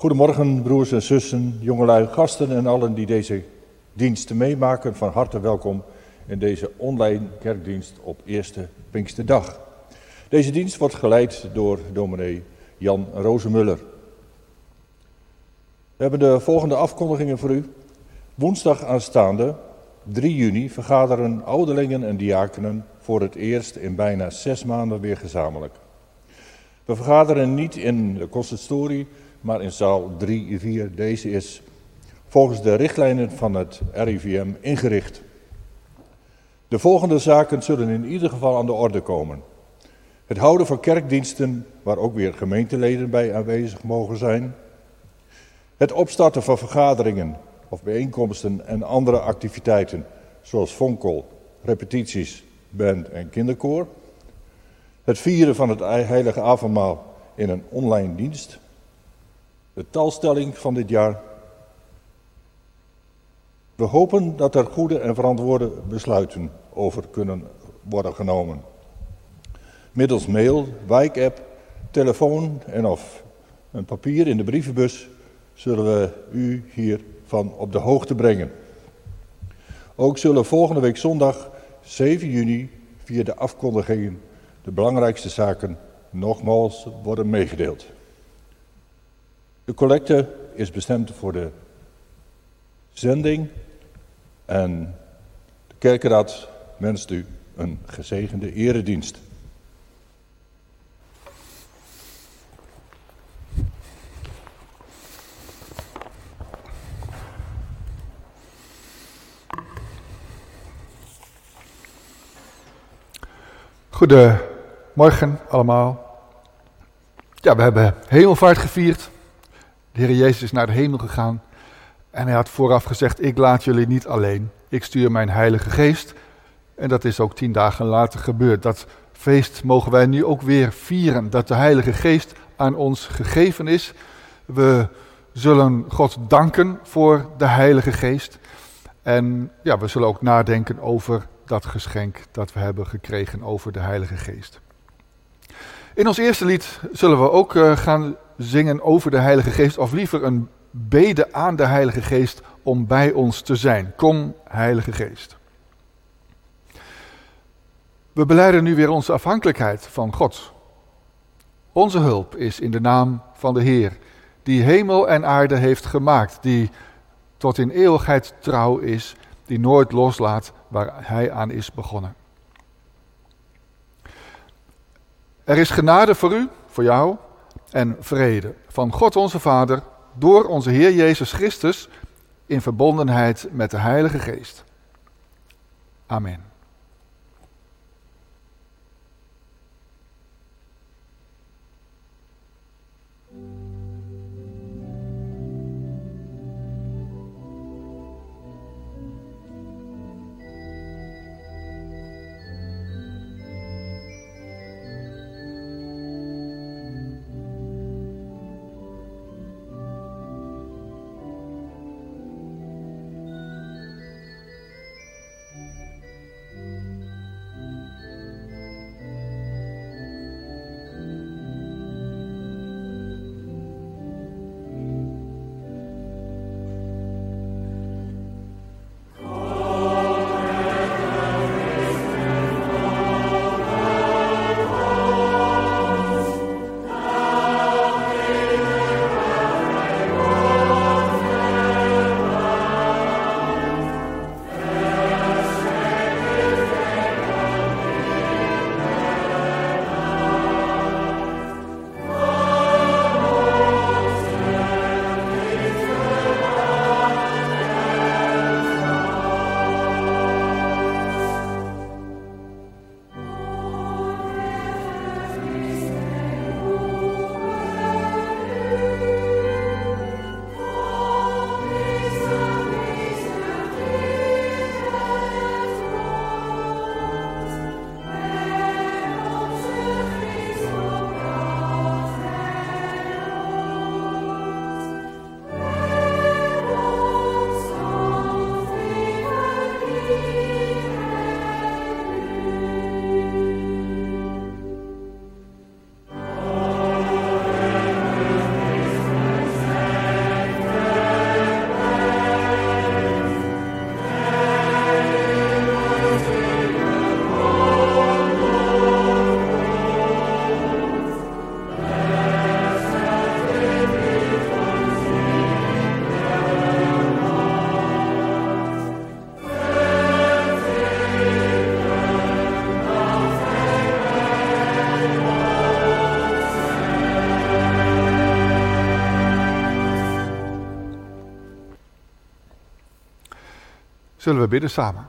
Goedemorgen broers en zussen, jongelui, gasten en allen die deze dienst meemaken. Van harte welkom in deze online kerkdienst op eerste Pinksterdag. Deze dienst wordt geleid door dominee Jan Rozemuller. We hebben de volgende afkondigingen voor u. Woensdag aanstaande, 3 juni, vergaderen ouderlingen en diakenen voor het eerst in bijna 6 maanden weer gezamenlijk. We vergaderen niet in de consistorie, maar in zaal 3-4. Deze is volgens de richtlijnen van het RIVM ingericht. De volgende zaken zullen in ieder geval aan de orde komen. Het houden van kerkdiensten, waar ook weer gemeenteleden bij aanwezig mogen zijn. Het opstarten van vergaderingen of bijeenkomsten en andere activiteiten, zoals vonkel, repetities, band en kinderkoor. Het vieren van het heilige avondmaal in een online dienst. De talstelling van dit jaar. We hopen dat er goede en verantwoorde besluiten over kunnen worden genomen. Middels mail, wijkapp, telefoon en of een papier in de brievenbus zullen we u hiervan op de hoogte brengen. Ook zullen volgende week zondag 7 juni via de afkondigingen de belangrijkste zaken nogmaals worden meegedeeld. De collecte is bestemd voor de zending en de kerkenraad wenst u een gezegende eredienst. Goedemorgen allemaal. Ja, we hebben hemelvaart gevierd. De Heer Jezus is naar de hemel gegaan. En hij had vooraf gezegd, ik laat jullie niet alleen. Ik stuur mijn Heilige Geest. En dat is ook 10 dagen later gebeurd. Dat feest mogen wij nu ook weer vieren. Dat de Heilige Geest aan ons gegeven is. We zullen God danken voor de Heilige Geest. En ja, we zullen ook nadenken over dat geschenk dat we hebben gekregen over de Heilige Geest. In ons eerste lied zullen we ook gaan zingen over de Heilige Geest, of liever een bede aan de Heilige Geest om bij ons te zijn. Kom, Heilige Geest. We belijden nu weer onze afhankelijkheid van God. Onze hulp is in de naam van de Heer, die hemel en aarde heeft gemaakt, die tot in eeuwigheid trouw is, die nooit loslaat waar hij aan is begonnen. Er is genade voor u, voor jou, en vrede van God onze Vader, door onze Heer Jezus Christus, in verbondenheid met de Heilige Geest. Amen. Zullen we bidden samen.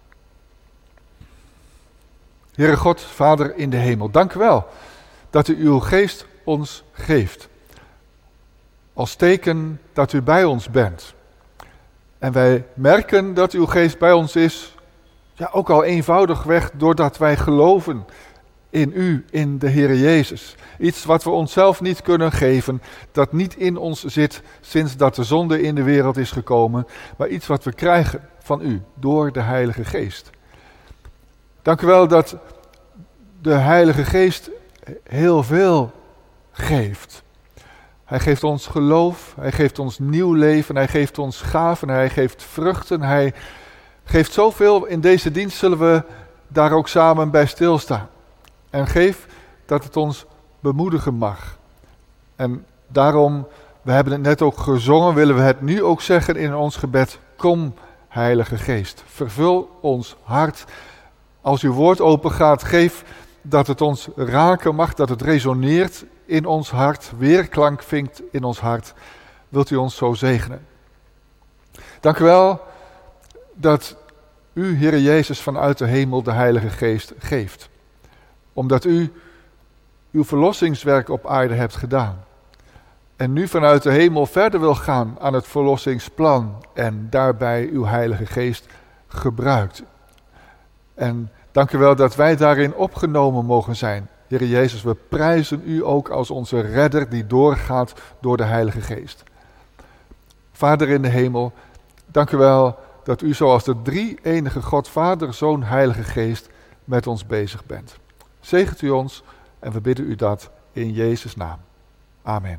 Heere God, Vader in de hemel, dank u wel dat u uw geest ons geeft. Als teken dat u bij ons bent. En wij merken dat uw geest bij ons is, ja, ook al eenvoudigweg doordat wij geloven in u, in de Heere Jezus. Iets wat we onszelf niet kunnen geven, dat niet in ons zit sinds dat de zonde in de wereld is gekomen, maar iets wat we krijgen van u door de Heilige Geest. Dank u wel dat de Heilige Geest heel veel geeft. Hij geeft ons geloof, hij geeft ons nieuw leven, hij geeft ons gaven, hij geeft vruchten, hij geeft zoveel. In deze dienst zullen we daar ook samen bij stilstaan. En geef dat het ons bemoedigen mag. En daarom, we hebben het net ook gezongen, willen we het nu ook zeggen in ons gebed. Kom, Heilige Geest, vervul ons hart. Als uw woord open gaat, geef dat het ons raken mag, dat het resoneert in ons hart, weerklank vindt in ons hart. Wilt u ons zo zegenen? Dank u wel dat u, Heere Jezus, vanuit de hemel de Heilige Geest geeft. Omdat u uw verlossingswerk op aarde hebt gedaan. En nu vanuit de hemel verder wil gaan aan het verlossingsplan en daarbij uw Heilige Geest gebruikt. En dank u wel dat wij daarin opgenomen mogen zijn. Heere Jezus, we prijzen u ook als onze redder die doorgaat door de Heilige Geest. Vader in de hemel, dank u wel dat u zoals de drie-enige God, Vader, Zoon, Heilige Geest met ons bezig bent. Zegent u ons en we bidden u dat in Jezus' naam. Amen.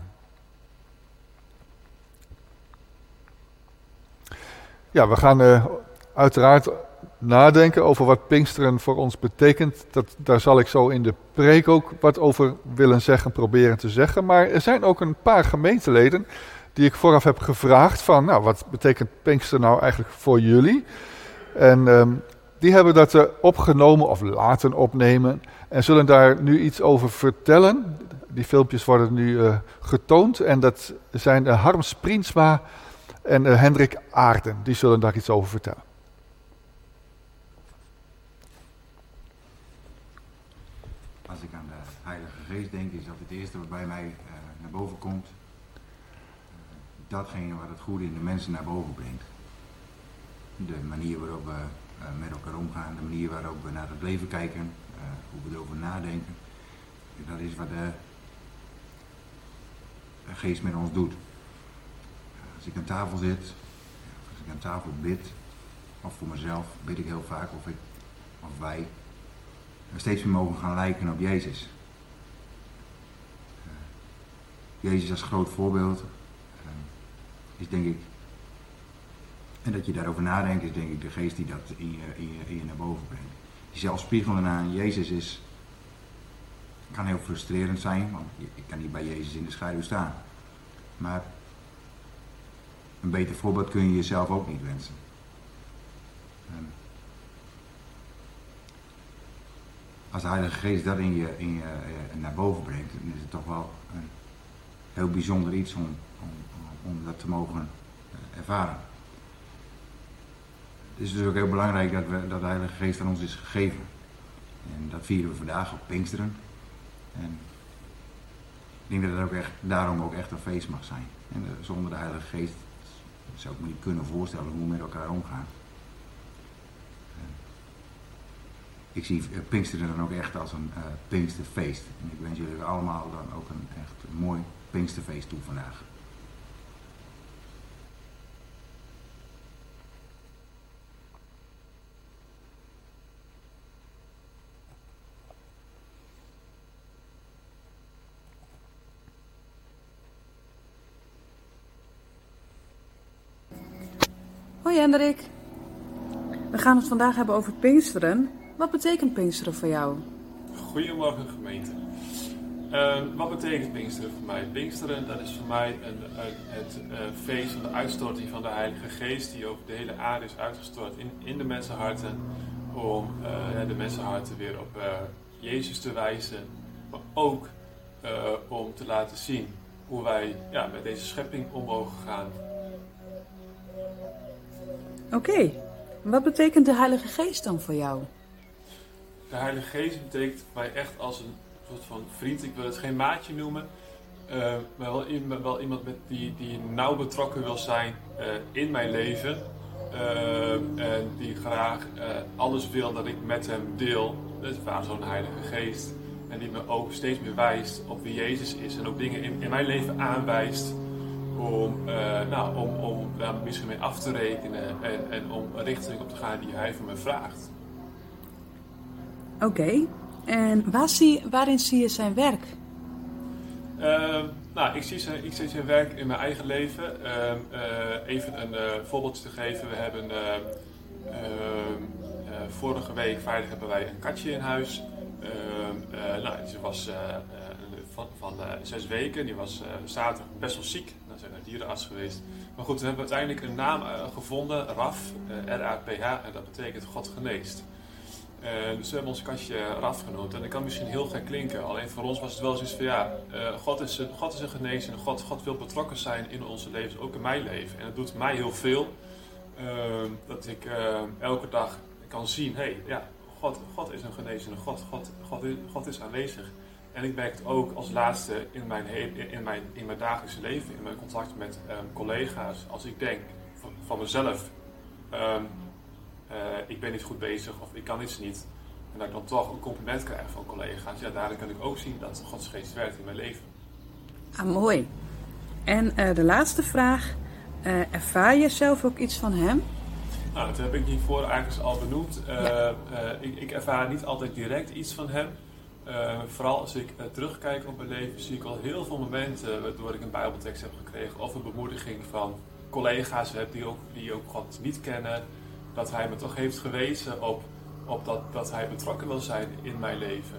Ja, we gaan uiteraard nadenken over wat Pinksteren voor ons betekent. Daar zal ik zo in de preek ook wat over willen zeggen, proberen te zeggen. Maar er zijn ook een paar gemeenteleden die ik vooraf heb gevraagd van, nou, wat betekent Pinksteren nou eigenlijk voor jullie? En die hebben dat opgenomen of laten opnemen en zullen daar nu iets over vertellen. Die filmpjes worden nu getoond en dat zijn Harm Spriensma en Hendrik Aarden. Die zullen daar iets over vertellen. Als ik aan de Heilige Geest denk, is dat het eerste wat bij mij naar boven komt. Datgene wat het goede in de mensen naar boven brengt. De manier waarop we met elkaar omgaan, de manier waarop we naar het leven kijken, hoe we erover nadenken. Dat is wat de Geest met ons doet. Als ik aan tafel zit, als ik aan tafel bid, of voor mezelf, bid ik heel vaak of wij steeds meer mogen gaan lijken op Jezus. Jezus als groot voorbeeld is denk ik, en dat je daarover nadenkt, is denk ik de Geest die dat in je naar boven brengt. Jezelf spiegelen aan Jezus kan heel frustrerend zijn, want ik kan niet bij Jezus in de schaduw staan. Maar een beter voorbeeld kun je jezelf ook niet wensen. Als de Heilige Geest dat in je naar boven brengt, dan is het toch wel een heel bijzonder iets om dat te mogen ervaren. Het is dus ook heel belangrijk dat de Heilige Geest aan ons is gegeven. En dat vieren we vandaag op Pinksteren. En ik denk dat het ook echt, daarom ook echt een feest mag zijn. En zonder de Heilige Geest zou ik me niet kunnen voorstellen hoe we met elkaar omgaan. Ik zie Pinksteren dan ook echt als een Pinksterfeest. En ik wens jullie allemaal dan ook een echt mooi Pinksterfeest toe vandaag. Hoi Hendrik. We gaan het vandaag hebben over Pinksteren. Wat betekent Pinksteren voor jou? Goedemorgen gemeente. Wat betekent Pinksteren voor mij? Pinksteren, dat is voor mij het feest van de uitstorting van de Heilige Geest die over de hele aarde is uitgestort in de mensenharten. Om de mensenharten weer op Jezus te wijzen. Maar ook om te laten zien hoe wij met deze schepping om mogen gaan. Oké. Wat betekent de Heilige Geest dan voor jou? De Heilige Geest betekent voor mij echt als een soort van vriend. Ik wil het geen maatje noemen. Maar wel iemand die nauw betrokken wil zijn in mijn leven. En die graag alles wil dat ik met hem deel. Dat is waar zo'n Heilige Geest. En die me ook steeds meer wijst op wie Jezus is. En ook dingen in mijn leven aanwijst. Om daar misschien mee af te rekenen. En om een richting op te gaan die hij van me vraagt. Oké. En waarin zie je zijn werk? Ik zie zijn werk in mijn eigen leven. Even een voorbeeldje te geven. We hebben vorige week vrijdag hebben wij een katje in huis. Ze was van 6 weken. Die was zaterdag best wel ziek. Dan zijn we naar de dierenarts geweest. Maar goed, we hebben uiteindelijk een naam gevonden. Raf, R-A-P-H. En dat betekent God geneest. Dus we hebben ons katje Raf genoemd. En dat kan misschien heel gek klinken. Alleen voor ons was het wel zoiets van God is een genezer. En God wil betrokken zijn in onze levens, ook in mijn leven. En dat doet mij heel veel. Dat ik elke dag kan zien, God is een genezer. God is aanwezig. En ik merk het ook als laatste in mijn dagelijkse leven, in mijn contact met collega's. Als ik denk van mezelf, ik ben niet goed bezig of ik kan iets niet. En dat ik dan toch een compliment krijg van collega's. Ja, daarin kan ik ook zien dat Gods geest werkt in mijn leven. Ah, mooi. En de laatste vraag. Ervaar je zelf ook iets van hem? Nou, dat heb ik hiervoor eigenlijk al benoemd. Ik ervaar niet altijd direct iets van hem. Vooral als ik terugkijk op mijn leven, zie ik al heel veel momenten waardoor ik een Bijbeltekst heb gekregen. Of een bemoediging van collega's heb die ook God niet kennen. Dat hij me toch heeft gewezen op dat hij betrokken wil zijn in mijn leven.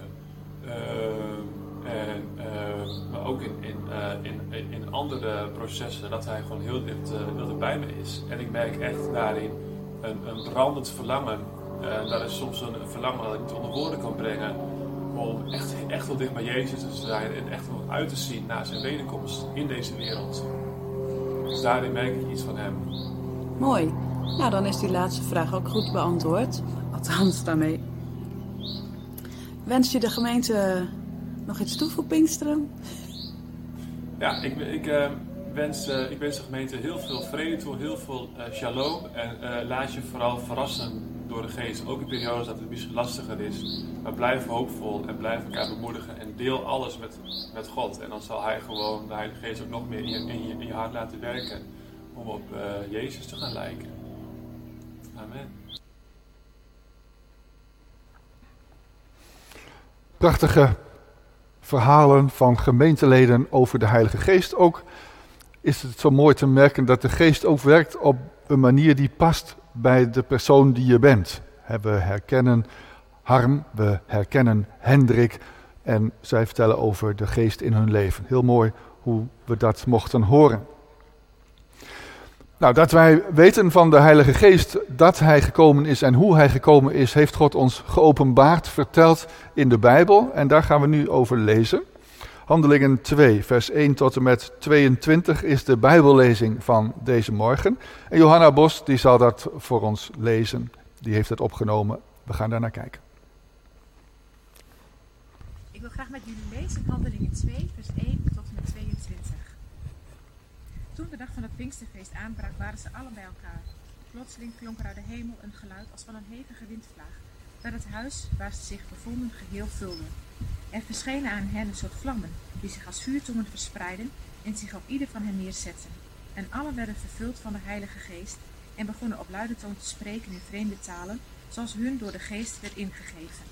Maar ook in andere processen, dat hij gewoon heel dicht bij me is. En ik merk echt daarin een brandend verlangen. Dat is soms een verlangen dat ik niet onder woorden kan brengen. Om echt wel dicht bij Jezus te zijn en echt wel uit te zien naar zijn wederkomst in deze wereld. Dus daarin merk ik iets van hem. Mooi. Nou, dan is die laatste vraag ook goed beantwoord. Althans, daarmee. Wens je de gemeente nog iets toe voor Pinksteren? Ja, ik wens de gemeente heel veel vrede toe, heel veel shalom. En laat je vooral verrassen door de geest. Ook in periodes dat het misschien lastiger is. Maar blijf hoopvol en blijf elkaar bemoedigen. En deel alles met God. En dan zal hij gewoon, de Heilige Geest, ook nog meer in je hart laten werken. Om op Jezus te gaan lijken. Amen. Prachtige verhalen van gemeenteleden over de Heilige Geest. Ook is het zo mooi te merken dat de Geest ook werkt op een manier die past bij de persoon die je bent. We herkennen Harm, we herkennen Hendrik en zij vertellen over de Geest in hun leven. Heel mooi hoe we dat mochten horen. Nou, dat wij weten van de Heilige Geest dat hij gekomen is en hoe hij gekomen is, heeft God ons geopenbaard, verteld in de Bijbel. En daar gaan we nu over lezen. Handelingen 2, vers 1 tot en met 22 is de Bijbellezing van deze morgen. En Johanna Bos die zal dat voor ons lezen. Die heeft het opgenomen. We gaan daar naar kijken. Ik wil graag met jullie lezen Handelingen 2, vers 1 tot en met 22. Toen de dag van het Pinksterfeest aanbrak, waren ze allen bij elkaar. Plotseling klonk er uit de hemel een geluid als van een hevige windvlaag, dat het huis waar ze zich bevonden geheel vulde. Er verschenen aan hen een soort vlammen, die zich als vuurtongen verspreidden en zich op ieder van hen neerzetten. En allen werden vervuld van de Heilige Geest en begonnen op luide toon te spreken in vreemde talen, zoals hun door de Geest werd ingegeven.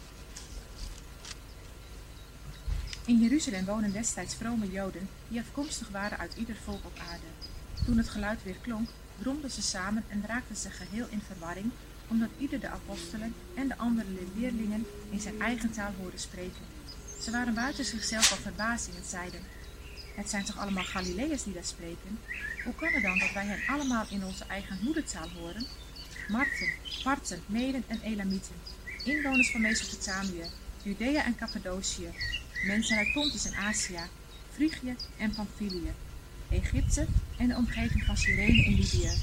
In Jeruzalem wonen destijds vrome Joden die afkomstig waren uit ieder volk op aarde. Toen het geluid weer klonk, bromden ze samen en raakten ze geheel in verwarring, omdat ieder de apostelen en de andere leerlingen in zijn eigen taal hoorde spreken. Ze waren buiten zichzelf van verbazing en zeiden: het zijn toch allemaal Galileërs die daar spreken? Hoe kan het dan dat wij hen allemaal in onze eigen moedertaal horen? Marten, Parten, Meden en Elamieten, inwoners van Mesopotamië, Judea en Cappadocië, mensen uit Pontus en Azië, Frigië en Pamphylië, Egypte en de omgeving van Cyrene in Libië,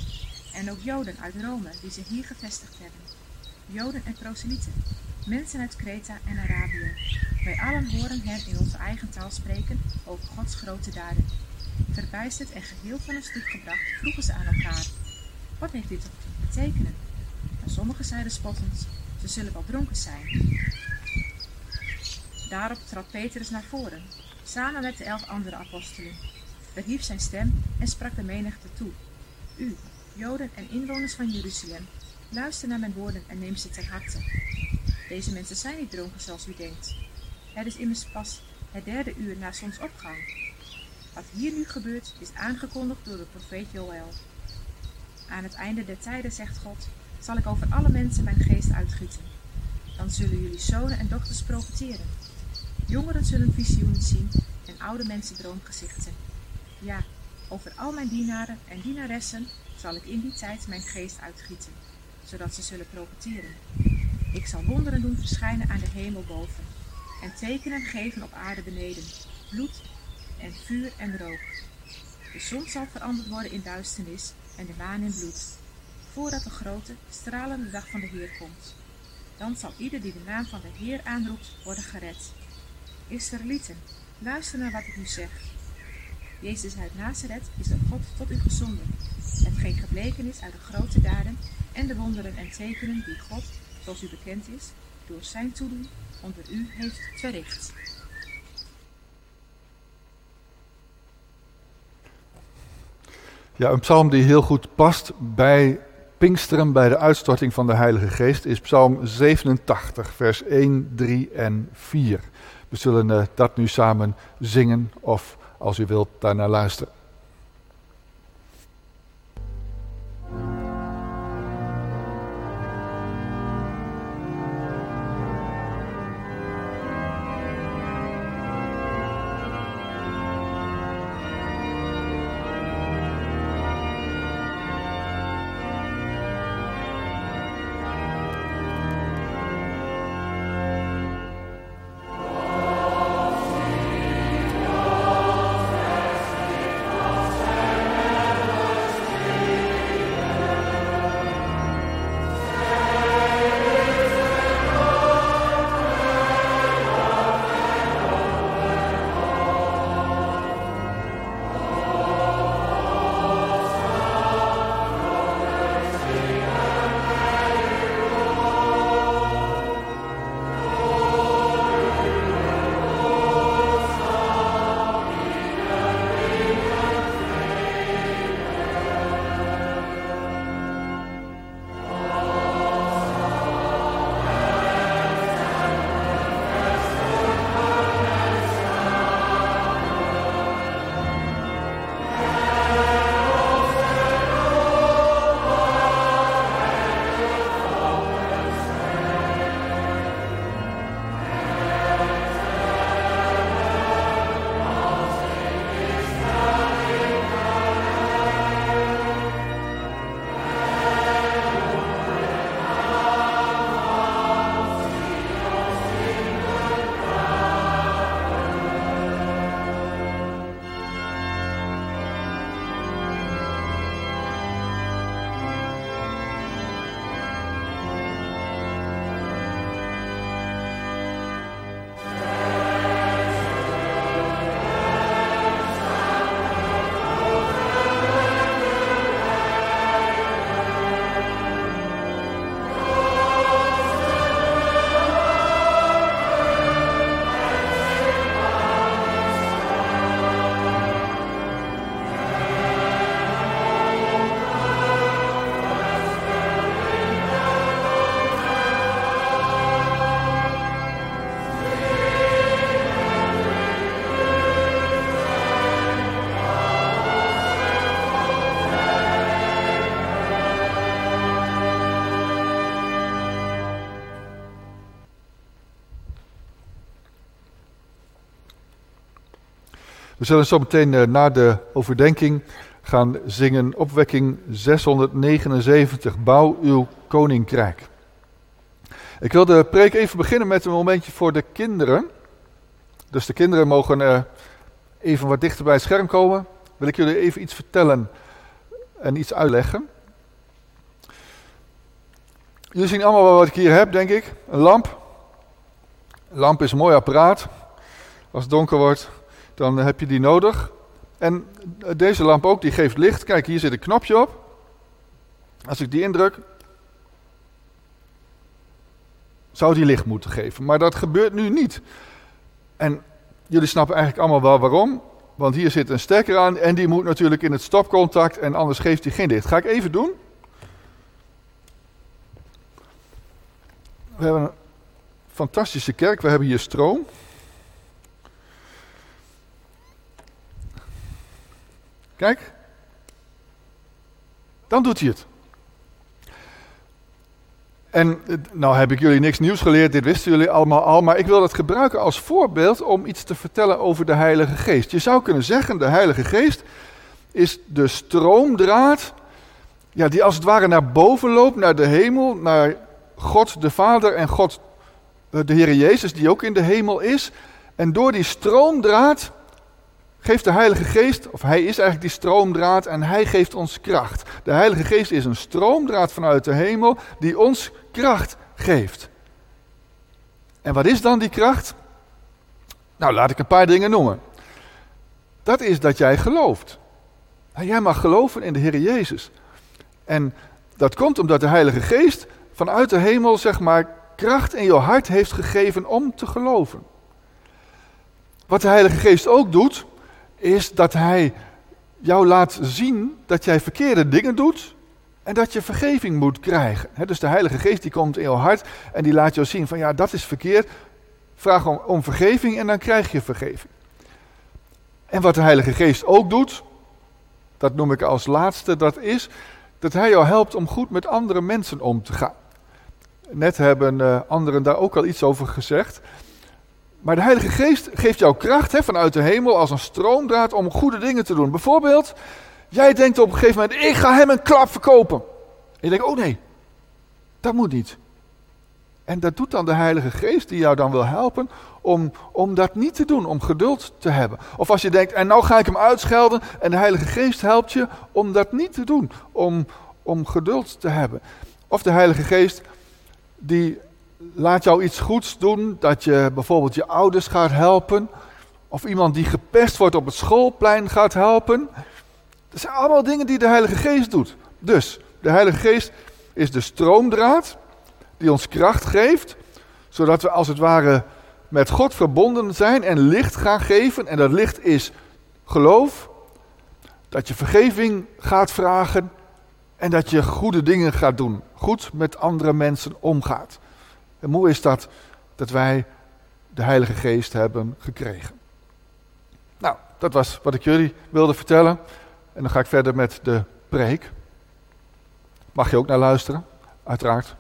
En ook Joden uit Rome die zich hier gevestigd hebben. Joden en proselieten, mensen uit Kreta en Arabië. Wij allen horen hen in onze eigen taal spreken over Gods grote daden. Verbijsterd en geheel van hun stuk gebracht, vroegen ze aan elkaar: wat heeft dit te betekenen? En sommigen zeiden spottend: ze zullen wel dronken zijn. Daarop trad Petrus naar voren, samen met de 11 andere apostelen, verhief zijn stem en sprak de menigte toe: u, Joden en inwoners van Jeruzalem, luister naar mijn woorden en neem ze ter harte. Deze mensen zijn niet dronken zoals u denkt. Het is immers pas het 3e uur na zonsopgang. Wat hier nu gebeurt is aangekondigd door de profeet Joël. Aan het einde der tijden, zegt God, zal ik over alle mensen mijn geest uitgieten. Dan zullen jullie zonen en dochters profeteren. Jongeren zullen visioenen zien en oude mensen droomgezichten. Ja, over al mijn dienaren en dienaressen zal ik in die tijd mijn geest uitgieten, zodat ze zullen profeteren. Ik zal wonderen doen verschijnen aan de hemel boven en tekenen geven op aarde beneden, bloed en vuur en rook. De zon zal veranderd worden in duisternis en de maan in bloed, voordat de grote, stralende dag van de Heer komt. Dan zal ieder die de naam van de Heer aanroept worden gered. Israëlieten, luister naar wat ik u zeg. Jezus uit Nazareth is door God tot u gezonden, hetgeen gebleken is uit de grote daden en de wonderen en tekenen die God, zoals u bekend is, door zijn toedoen onder u heeft verricht. Ja, een psalm die heel goed past bij Pinksteren, bij de uitstorting van de Heilige Geest, is Psalm 87, vers 1, 3 en 4. We zullen dat nu samen zingen of, als u wilt, daarnaar luisteren. We zullen zo meteen na de overdenking gaan zingen opwekking 679, bouw uw koninkrijk. Ik wil de preek even beginnen met een momentje voor de kinderen. Dus de kinderen mogen even wat dichter bij het scherm komen. Wil ik jullie even iets vertellen en iets uitleggen. Jullie zien allemaal wel wat ik hier heb, denk ik. Een lamp. Een lamp is een mooi apparaat. Als het donker wordt, dan heb je die nodig. En deze lamp ook, die geeft licht. Kijk, hier zit een knopje op. Als ik die indruk, zou die licht moeten geven. Maar dat gebeurt nu niet. En jullie snappen eigenlijk allemaal wel waarom. Want hier zit een stekker aan en die moet natuurlijk in het stopcontact en anders geeft hij geen licht. Ga ik even doen. We hebben een fantastische kerk. We hebben hier stroom. Kijk. Dan doet hij het. En nou heb ik jullie niks nieuws geleerd, dit wisten jullie allemaal al, maar ik wil dat gebruiken als voorbeeld om iets te vertellen over de Heilige Geest. Je zou kunnen zeggen, de Heilige Geest is de stroomdraad, ja, die als het ware naar boven loopt, naar de hemel, naar God de Vader en God de Heer Jezus, die ook in de hemel is. En door die stroomdraad geeft de Heilige Geest, of hij is eigenlijk die stroomdraad en hij geeft ons kracht. De Heilige Geest is een stroomdraad vanuit de hemel die ons kracht geeft. En wat is dan die kracht? Nou, laat ik een paar dingen noemen. Dat is dat jij gelooft. Jij mag geloven in de Heer Jezus. En dat komt omdat de Heilige Geest vanuit de hemel, zeg maar, kracht in je hart heeft gegeven om te geloven. Wat de Heilige Geest ook doet, is dat hij jou laat zien dat jij verkeerde dingen doet en dat je vergeving moet krijgen. Dus de Heilige Geest die komt in jouw hart en die laat jou zien van ja, dat is verkeerd. Vraag om vergeving en dan krijg je vergeving. En wat de Heilige Geest ook doet, dat noem ik als laatste, dat is dat hij jou helpt om goed met andere mensen om te gaan. Net hebben anderen daar ook al iets over gezegd. Maar de Heilige Geest geeft jou kracht vanuit de hemel als een stroomdraad om goede dingen te doen. Bijvoorbeeld, jij denkt op een gegeven moment, ik ga hem een klap verkopen. En je denkt, oh nee, dat moet niet. En dat doet dan de Heilige Geest die jou dan wil helpen om dat niet te doen, om geduld te hebben. Of als je denkt, en nou ga ik hem uitschelden en de Heilige Geest helpt je om dat niet te doen, om geduld te hebben. Of de Heilige Geest die laat jou iets goeds doen, dat je bijvoorbeeld je ouders gaat helpen. Of iemand die gepest wordt op het schoolplein gaat helpen. Dat zijn allemaal dingen die de Heilige Geest doet. Dus, de Heilige Geest is de stroomdraad die ons kracht geeft, zodat we als het ware met God verbonden zijn en licht gaan geven. En dat licht is geloof, dat je vergeving gaat vragen en dat je goede dingen gaat doen. Goed met andere mensen omgaat. En mooi is dat wij de Heilige Geest hebben gekregen. Nou, dat was wat ik jullie wilde vertellen. En dan ga ik verder met de preek. Mag je ook naar luisteren, uiteraard.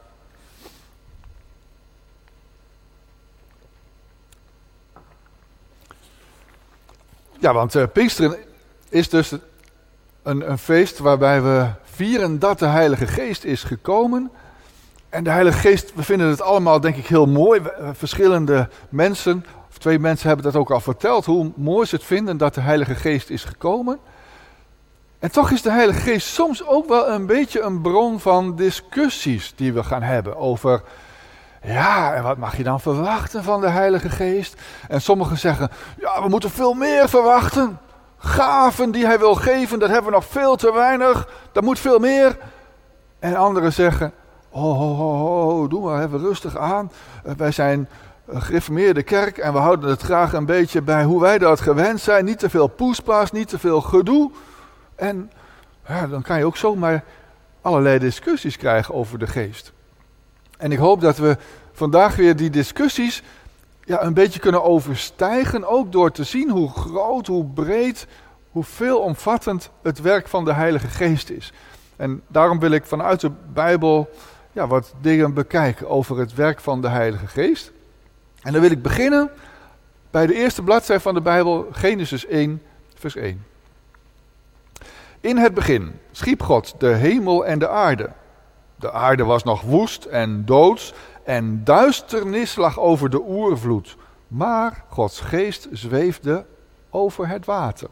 Ja, want Pinksteren is dus een feest waarbij we vieren dat de Heilige Geest is gekomen. En de Heilige Geest, we vinden het allemaal denk ik heel mooi. Verschillende mensen, of 2 mensen hebben dat ook al verteld, hoe mooi ze het vinden dat de Heilige Geest is gekomen. En toch is de Heilige Geest soms ook wel een beetje een bron van discussies die we gaan hebben over, ja, en wat mag je dan verwachten van de Heilige Geest? En sommigen zeggen, ja, we moeten veel meer verwachten. Gaven die hij wil geven, dat hebben we nog veel te weinig. Dat moet veel meer. En anderen zeggen, doe maar even rustig aan. Wij zijn een gereformeerde kerk en we houden het graag een beetje bij hoe wij dat gewend zijn. Niet te veel poespas, niet te veel gedoe. En ja, dan kan je ook zomaar allerlei discussies krijgen over de geest. En ik hoop dat we vandaag weer die discussies een beetje kunnen overstijgen. Ook door te zien hoe groot, hoe breed, hoe veelomvattend het werk van de Heilige Geest is. En daarom wil ik vanuit de Bijbel wat dingen bekijken over het werk van de Heilige Geest. En dan wil ik beginnen bij de eerste bladzijde van de Bijbel, Genesis 1, vers 1. In het begin schiep God de hemel en de aarde. De aarde was nog woest en doods en duisternis lag over de oervloed. Maar Gods geest zweefde over het water.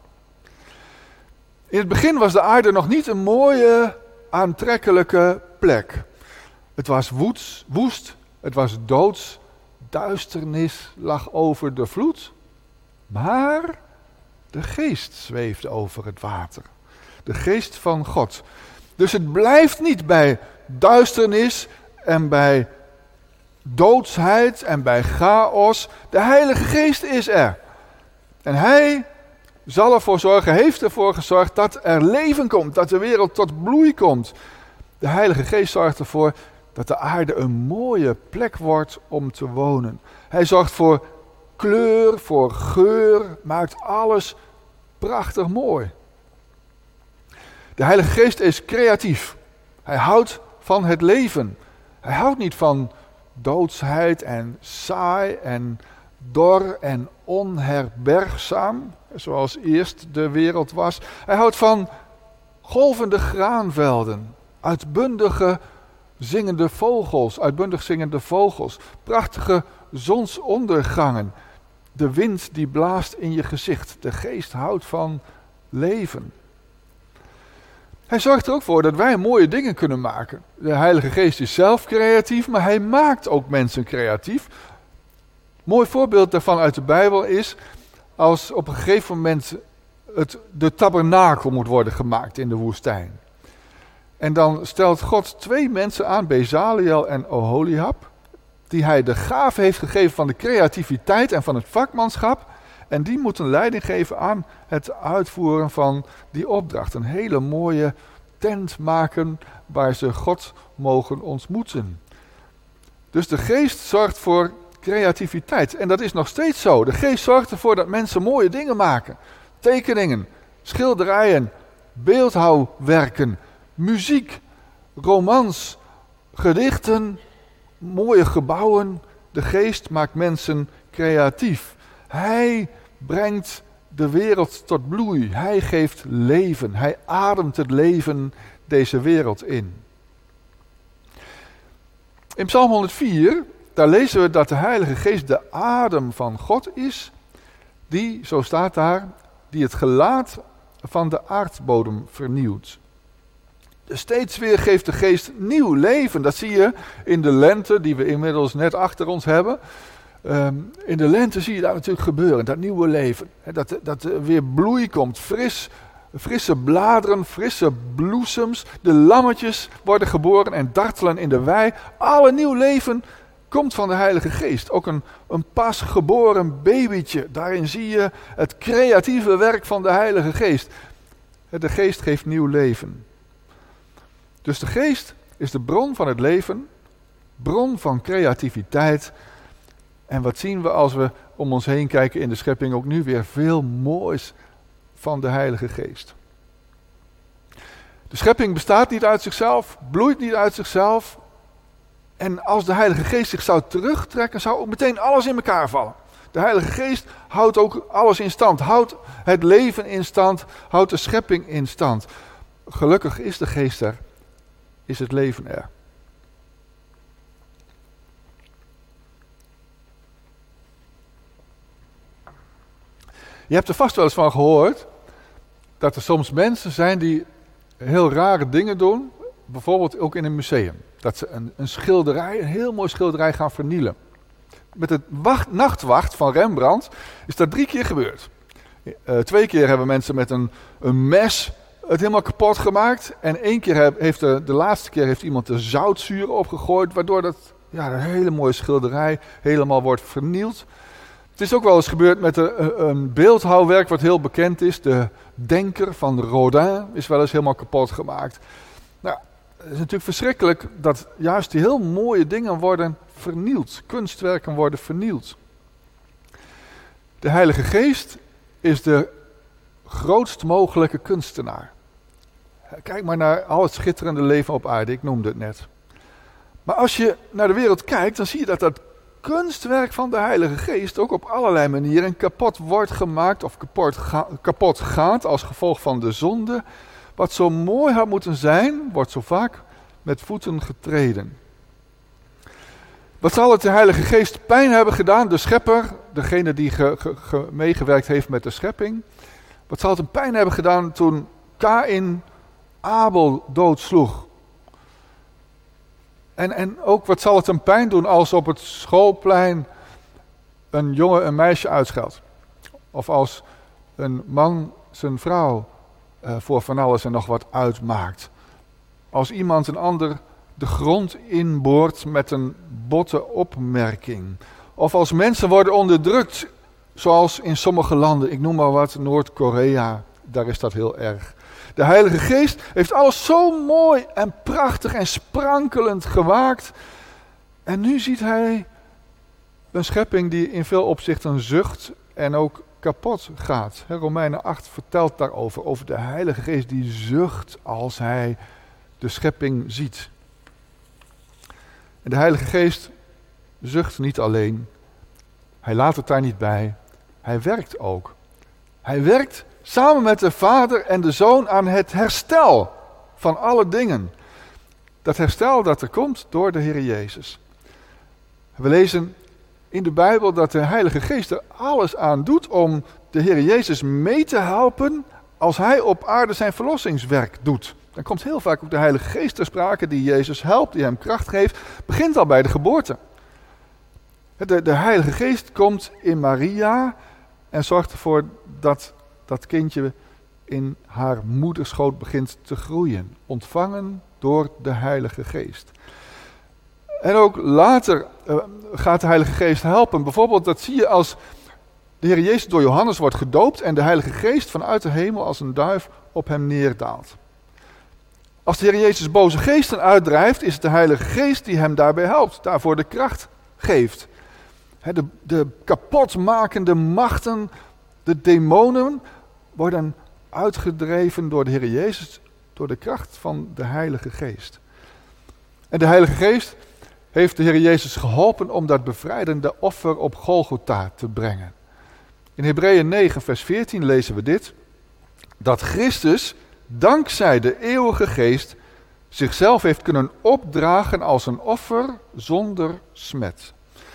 In het begin was de aarde nog niet een mooie, aantrekkelijke plek. Het was woest, het was doods, duisternis lag over de vloed. Maar de geest zweefde over het water. De geest van God. Dus het blijft niet bij duisternis en bij doodsheid en bij chaos. De Heilige Geest is er. En hij zal ervoor zorgen, heeft ervoor gezorgd dat er leven komt, dat de wereld tot bloei komt. De Heilige Geest zorgt ervoor dat de aarde een mooie plek wordt om te wonen. Hij zorgt voor kleur, voor geur, maakt alles prachtig mooi. De Heilige Geest is creatief. Hij houdt van het leven. Hij houdt niet van doodsheid en saai en dor en onherbergzaam, zoals eerst de wereld was. Hij houdt van golvende graanvelden, uitbundig zingende vogels, prachtige zonsondergangen. De wind die blaast in je gezicht. De geest houdt van leven. Hij zorgt er ook voor dat wij mooie dingen kunnen maken. De Heilige Geest is zelf creatief, maar hij maakt ook mensen creatief. Mooi voorbeeld daarvan uit de Bijbel is als op een gegeven moment de tabernakel moet worden gemaakt in de woestijn. En dan stelt God 2 mensen aan, Bezaliel en Oholiab, die hij de gave heeft gegeven van de creativiteit en van het vakmanschap. En die moeten leiding geven aan het uitvoeren van die opdracht. Een hele mooie tent maken waar ze God mogen ontmoeten. Dus de geest zorgt voor creativiteit. En dat is nog steeds zo. De geest zorgt ervoor dat mensen mooie dingen maken. Tekeningen, schilderijen, beeldhouwwerken, muziek, romans, gedichten, mooie gebouwen. De geest maakt mensen creatief. Hij brengt de wereld tot bloei. Hij geeft leven. Hij ademt het leven deze wereld in. In Psalm 104, daar lezen we dat de Heilige Geest de adem van God is, die, zo staat daar, die het gelaat van de aardbodem vernieuwt. Dus steeds weer geeft de Geest nieuw leven. Dat zie je in de lente, die we inmiddels net achter ons hebben. In de lente zie je dat natuurlijk gebeuren, dat nieuwe leven. Dat er weer bloei komt, frisse bladeren, frisse bloesems. De lammetjes worden geboren en dartelen in de wei. Alle nieuw leven komt van de Heilige Geest. Ook een pas geboren babytje. Daarin zie je het creatieve werk van de Heilige Geest. De Geest geeft nieuw leven. Dus de Geest is de bron van het leven, bron van creativiteit. En wat zien we als we om ons heen kijken in de schepping ook nu weer veel moois van de Heilige Geest. De schepping bestaat niet uit zichzelf, bloeit niet uit zichzelf. En als de Heilige Geest zich zou terugtrekken, zou ook meteen alles in elkaar vallen. De Heilige Geest houdt ook alles in stand, houdt het leven in stand, houdt de schepping in stand. Gelukkig is de Geest er, is het leven er. Je hebt er vast wel eens van gehoord dat er soms mensen zijn die heel rare dingen doen. Bijvoorbeeld ook in een museum. Dat ze een schilderij, een heel mooi schilderij gaan vernielen. Met het Nachtwacht van Rembrandt is dat 3 keer gebeurd. 2 keer hebben mensen met een mes het helemaal kapot gemaakt. En 1 keer de laatste keer heeft iemand de zoutzuur opgegooid. Waardoor dat hele mooie schilderij helemaal wordt vernield. Het is ook wel eens gebeurd met een beeldhouwwerk wat heel bekend is. De Denker van Rodin is wel eens helemaal kapot gemaakt. Nou, het is natuurlijk verschrikkelijk dat juist die heel mooie dingen worden vernield. Kunstwerken worden vernield. De Heilige Geest is de grootst mogelijke kunstenaar. Kijk maar naar al het schitterende leven op aarde, ik noemde het net. Maar als je naar de wereld kijkt, dan zie je dat kunstwerk van de Heilige Geest ook op allerlei manieren kapot wordt gemaakt of kapot gaat als gevolg van de zonde. Wat zo mooi had moeten zijn, wordt zo vaak met voeten getreden. Wat zal het de Heilige Geest pijn hebben gedaan, de schepper, degene die meegewerkt heeft met de schepping. Wat zal het hem pijn hebben gedaan toen Kaïn Abel doodsloeg. En ook, wat zal het een pijn doen als op het schoolplein een jongen een meisje uitscheldt? Of als een man zijn vrouw voor van alles en nog wat uitmaakt. Als iemand een ander de grond inboort met een botte opmerking. Of als mensen worden onderdrukt, zoals in sommige landen, ik noem maar wat, Noord-Korea, daar is dat heel erg. De Heilige Geest heeft alles zo mooi en prachtig en sprankelend gemaakt. En nu ziet hij een schepping die in veel opzichten zucht en ook kapot gaat. Romeinen 8 vertelt daarover, over de Heilige Geest die zucht als hij de schepping ziet. En de Heilige Geest zucht niet alleen. Hij laat het daar niet bij. Hij werkt ook. Hij werkt samen met de Vader en de Zoon aan het herstel van alle dingen. Dat herstel dat er komt door de Heer Jezus. We lezen in de Bijbel dat de Heilige Geest er alles aan doet om de Heer Jezus mee te helpen als hij op aarde zijn verlossingswerk doet. Dan komt heel vaak ook de Heilige Geest ter sprake die Jezus helpt, die hem kracht geeft. Begint al bij de geboorte. De Heilige Geest komt in Maria en zorgt ervoor dat dat kindje in haar moederschoot begint te groeien. Ontvangen door de Heilige Geest. En ook later gaat de Heilige Geest helpen. Bijvoorbeeld, dat zie je als de Heer Jezus door Johannes wordt gedoopt en de Heilige Geest vanuit de hemel als een duif op hem neerdaalt. Als de Heer Jezus boze geesten uitdrijft, is het de Heilige Geest die hem daarbij helpt, daarvoor de kracht geeft. De kapotmakende machten, de demonen, worden uitgedreven door de Heer Jezus, door de kracht van de Heilige Geest. En de Heilige Geest heeft de Heer Jezus geholpen om dat bevrijdende offer op Golgotha te brengen. In Hebreeën 9 vers 14 lezen we dit, dat Christus, dankzij de eeuwige Geest, zichzelf heeft kunnen opdragen als een offer zonder smet.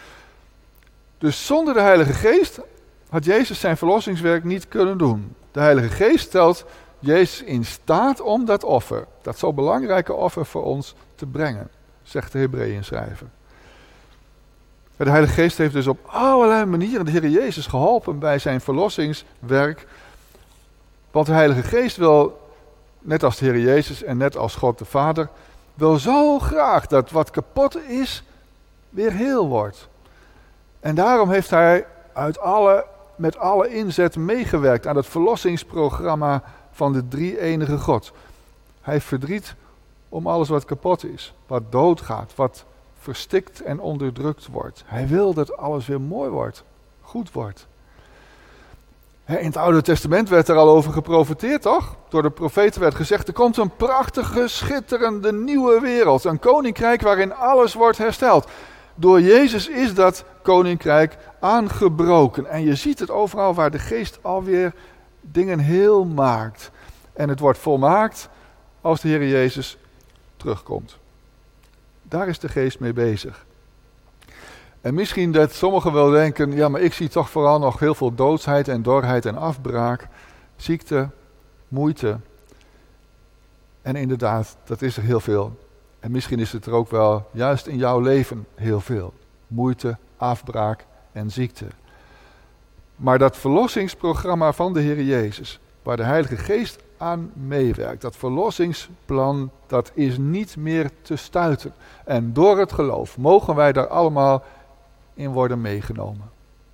Dus zonder de Heilige Geest had Jezus zijn verlossingswerk niet kunnen doen. De Heilige Geest stelt Jezus in staat om dat offer, dat zo belangrijke offer voor ons te brengen, zegt de Hebreeënschrijver. De Heilige Geest heeft dus op allerlei manieren de Heer Jezus geholpen bij zijn verlossingswerk. Want de Heilige Geest wil, net als de Heer Jezus en net als God de Vader, wil zo graag dat wat kapot is, weer heel wordt. En daarom heeft hij met alle inzet meegewerkt aan het verlossingsprogramma van de drie-enige God. Hij heeft verdriet om alles wat kapot is, wat doodgaat, wat verstikt en onderdrukt wordt. Hij wil dat alles weer mooi wordt, goed wordt. In het Oude Testament werd er al over geprofeteerd, toch? Door de profeten werd gezegd, er komt een prachtige, schitterende nieuwe wereld. Een koninkrijk waarin alles wordt hersteld. Door Jezus is dat koninkrijk aangebroken. En je ziet het overal waar de Geest alweer dingen heel maakt. En het wordt volmaakt als de Heer Jezus terugkomt. Daar is de Geest mee bezig. En misschien dat sommigen wel denken, ja, maar ik zie toch vooral nog heel veel doodsheid en dorheid en afbraak, ziekte, moeite. En inderdaad, dat is er heel veel. En misschien is het er ook wel, juist in jouw leven, heel veel. Moeite, afbraak en ziekte. Maar dat verlossingsprogramma van de Heer Jezus, waar de Heilige Geest aan meewerkt, dat verlossingsplan, dat is niet meer te stuiten. En door het geloof mogen wij daar allemaal in worden meegenomen.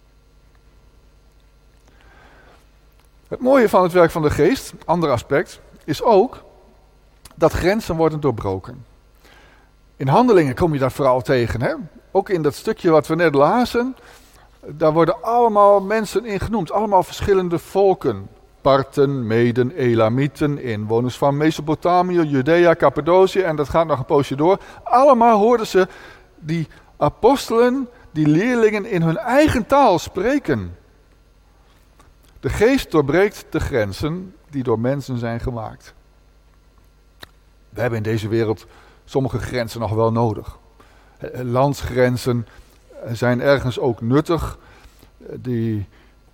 Het mooie van het werk van de Geest, ander aspect, is ook dat grenzen worden doorbroken. In Handelingen kom je dat vooral tegen. Hè? Ook in dat stukje wat we net lazen, daar worden allemaal mensen in genoemd, allemaal verschillende volken. Parten, Meden, Elamieten, inwoners van Mesopotamië, Judea, Cappadocië en dat gaat nog een poosje door. Allemaal hoorden ze die apostelen, die leerlingen in hun eigen taal spreken. De Geest doorbreekt de grenzen die door mensen zijn gemaakt. We hebben in deze wereld sommige grenzen nog wel nodig. Landsgrenzen zijn ergens ook nuttig. Die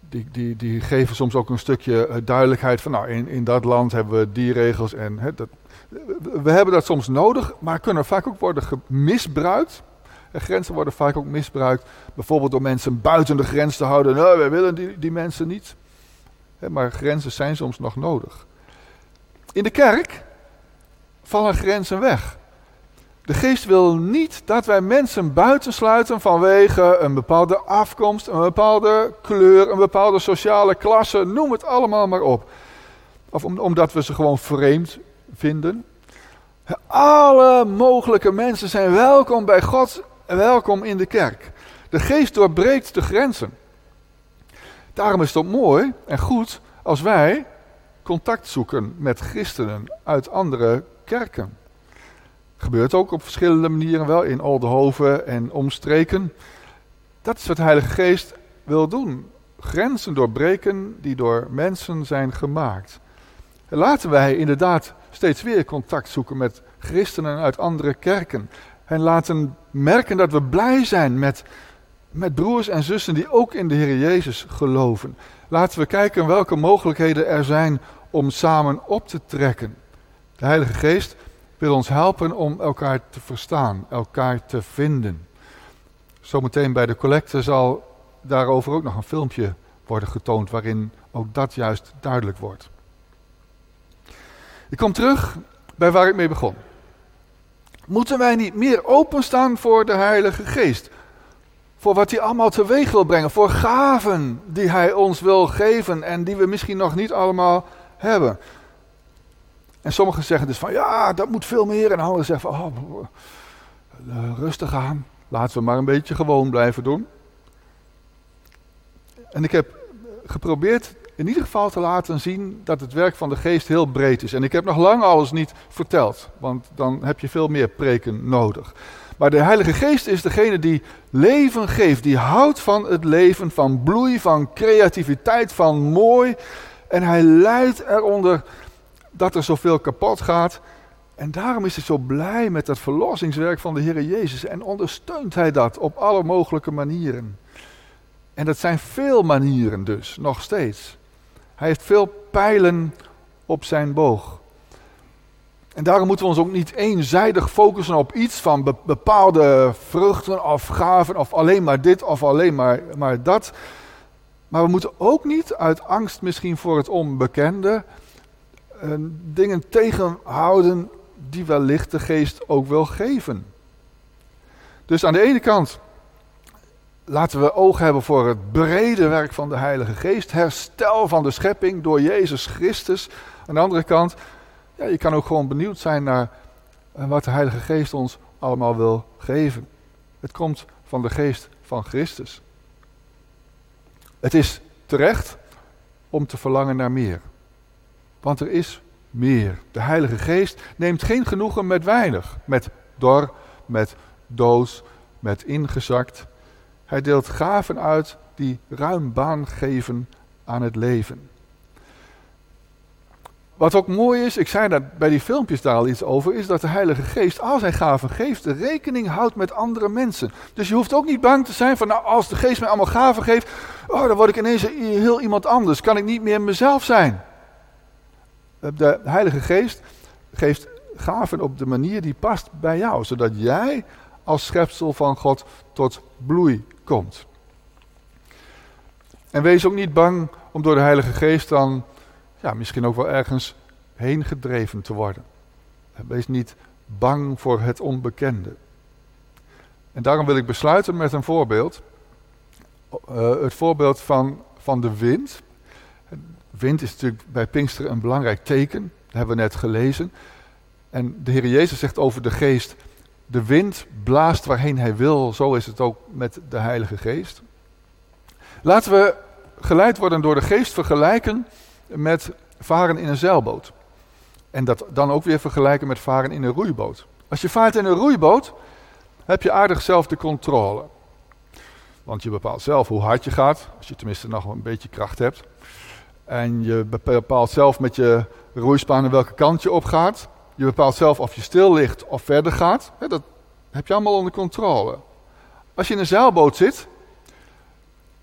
die geven soms ook een stukje duidelijkheid van, nou, in dat land hebben we die regels en we hebben dat soms nodig, maar kunnen vaak ook worden misbruikt. Grenzen worden vaak ook misbruikt, bijvoorbeeld door mensen buiten de grens te houden. Nou, wij willen die mensen niet. Maar grenzen zijn soms nog nodig. In de kerk vallen grenzen weg. De geest wil niet dat wij mensen buitensluiten vanwege een bepaalde afkomst, een bepaalde kleur, een bepaalde sociale klasse, noem het allemaal maar op. Of omdat we ze gewoon vreemd vinden. Alle mogelijke mensen zijn welkom bij God en welkom in de kerk. De geest doorbreekt de grenzen. Daarom is het ook mooi en goed als wij contact zoeken met christenen uit andere kerken. Gebeurt ook op verschillende manieren wel, in Oldenhoven en omstreken. Dat is wat de Heilige Geest wil doen. Grenzen doorbreken die door mensen zijn gemaakt. En laten wij inderdaad steeds weer contact zoeken met christenen uit andere kerken. En laten merken dat we blij zijn met broers en zussen die ook in de Heer Jezus geloven. Laten we kijken welke mogelijkheden er zijn om samen op te trekken. De Heilige Geest wil ons helpen om elkaar te verstaan, elkaar te vinden. Zometeen bij de collecte zal daarover ook nog een filmpje worden getoond waarin ook dat juist duidelijk wordt. Ik kom terug bij waar ik mee begon. Moeten wij niet meer openstaan voor de Heilige Geest? Voor wat hij allemaal teweeg wil brengen, voor gaven die hij ons wil geven en die we misschien nog niet allemaal hebben. En sommigen zeggen dus van, ja, dat moet veel meer. En anderen zeggen van, rustig aan. Laten we maar een beetje gewoon blijven doen. En ik heb geprobeerd in ieder geval te laten zien dat het werk van de geest heel breed is. En ik heb nog lang alles niet verteld, want dan heb je veel meer preken nodig. Maar de Heilige Geest is degene die leven geeft. Die houdt van het leven, van bloei, van creativiteit, van mooi. En hij lijdt eronder dat er zoveel kapot gaat. En daarom is hij zo blij met het verlossingswerk van de Heer Jezus. En ondersteunt hij dat op alle mogelijke manieren. En dat zijn veel manieren dus, nog steeds. Hij heeft veel pijlen op zijn boog. En daarom moeten we ons ook niet eenzijdig focussen op iets van bepaalde vruchten of gaven of alleen maar dit of alleen maar dat. Maar we moeten ook niet uit angst misschien voor het onbekende dingen tegenhouden die wellicht de geest ook wil geven. Dus aan de ene kant laten we oog hebben voor het brede werk van de Heilige Geest. Herstel van de schepping door Jezus Christus. Aan de andere kant, ja, je kan ook gewoon benieuwd zijn naar wat de Heilige Geest ons allemaal wil geven. Het komt van de Geest van Christus. Het is terecht om te verlangen naar meer. Want er is meer. De Heilige Geest neemt geen genoegen met weinig. Met dor, met doos, met ingezakt. Hij deelt gaven uit die ruim baan geven aan het leven. Wat ook mooi is, ik zei dat bij die filmpjes daar al iets over, is dat de Heilige Geest, als hij gaven geeft, de rekening houdt met andere mensen. Dus je hoeft ook niet bang te zijn van, nou, als de Geest mij allemaal gaven geeft, dan word ik ineens heel iemand anders. Kan ik niet meer mezelf zijn. De Heilige Geest geeft gaven op de manier die past bij jou, zodat jij als schepsel van God tot bloei komt. En wees ook niet bang om door de Heilige Geest dan misschien ook wel ergens heen gedreven te worden. Wees niet bang voor het onbekende. En daarom wil ik besluiten met een voorbeeld. Het voorbeeld van de wind. Wind is natuurlijk bij Pinksteren een belangrijk teken. Dat hebben we net gelezen. En de Heer Jezus zegt over de Geest, de wind blaast waarheen hij wil. Zo is het ook met de Heilige Geest. Laten we geleid worden door de Geest vergelijken met varen in een zeilboot. En dat dan ook weer vergelijken met varen in een roeiboot. Als je vaart in een roeiboot, heb je aardig zelf de controle. Want je bepaalt zelf hoe hard je gaat, als je tenminste nog een beetje kracht hebt. En je bepaalt zelf met je roeispanen welke kant je op gaat. Je bepaalt zelf of je stil ligt of verder gaat. Dat heb je allemaal onder controle. Als je in een zeilboot zit,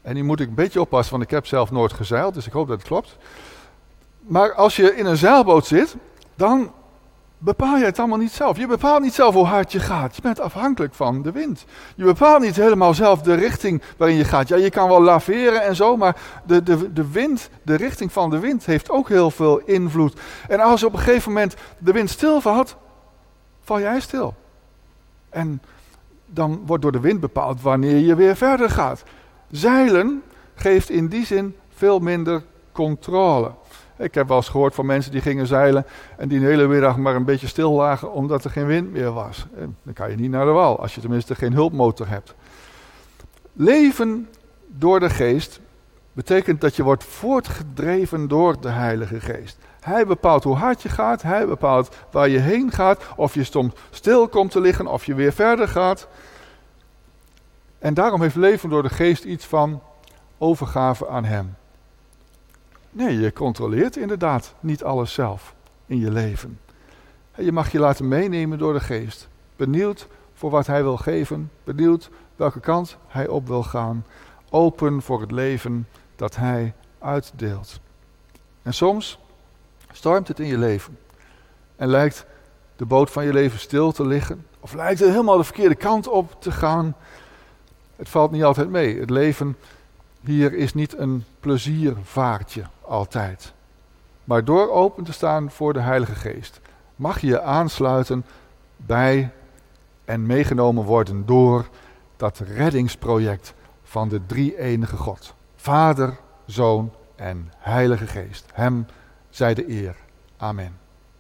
En nu moet ik een beetje oppassen, want ik heb zelf nooit gezeild, dus ik hoop dat het klopt. Maar als je in een zeilboot zit, dan bepaal je het allemaal niet zelf. Je bepaalt niet zelf hoe hard je gaat. Je bent afhankelijk van de wind. Je bepaalt niet helemaal zelf de richting waarin je gaat. Ja, je kan wel laveren en zo, maar de wind, de richting van de wind heeft ook heel veel invloed. En als op een gegeven moment de wind stilvalt, val jij stil. En dan wordt door de wind bepaald wanneer je weer verder gaat. Zeilen geeft in die zin veel minder controle. Ik heb wel eens gehoord van mensen die gingen zeilen en die de hele middag maar een beetje stil lagen omdat er geen wind meer was. En dan kan je niet naar de wal, als je tenminste geen hulpmotor hebt. Leven door de geest betekent dat je wordt voortgedreven door de Heilige Geest. Hij bepaalt hoe hard je gaat, hij bepaalt waar je heen gaat, of je soms stil komt te liggen, of je weer verder gaat. En daarom heeft leven door de geest iets van overgave aan hem. Nee, je controleert inderdaad niet alles zelf in je leven. Je mag je laten meenemen door de geest. Benieuwd voor wat hij wil geven, benieuwd welke kant hij op wil gaan. Open voor het leven dat hij uitdeelt. En soms stormt het in je leven en lijkt de boot van je leven stil te liggen. Of lijkt het helemaal de verkeerde kant op te gaan. Het valt niet altijd mee. Het leven hier is niet een pleziervaartje altijd. Maar door open te staan voor de Heilige Geest mag je je aansluiten bij en meegenomen worden door dat reddingsproject van de drie-enige God. Vader, Zoon en Heilige Geest. Hem zij de eer. Amen.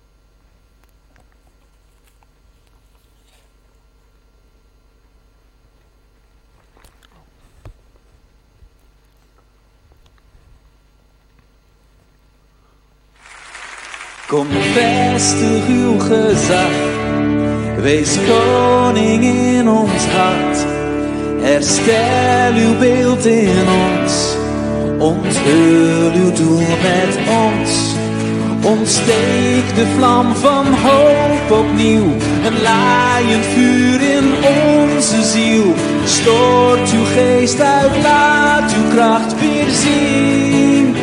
Kom vestig uw gezag, wees koning in ons hart. Herstel uw beeld in ons, onthul uw doel met ons. Ontsteek de vlam van hoop opnieuw, een laaiend vuur in onze ziel. Stort uw geest uit, laat uw kracht weer zien.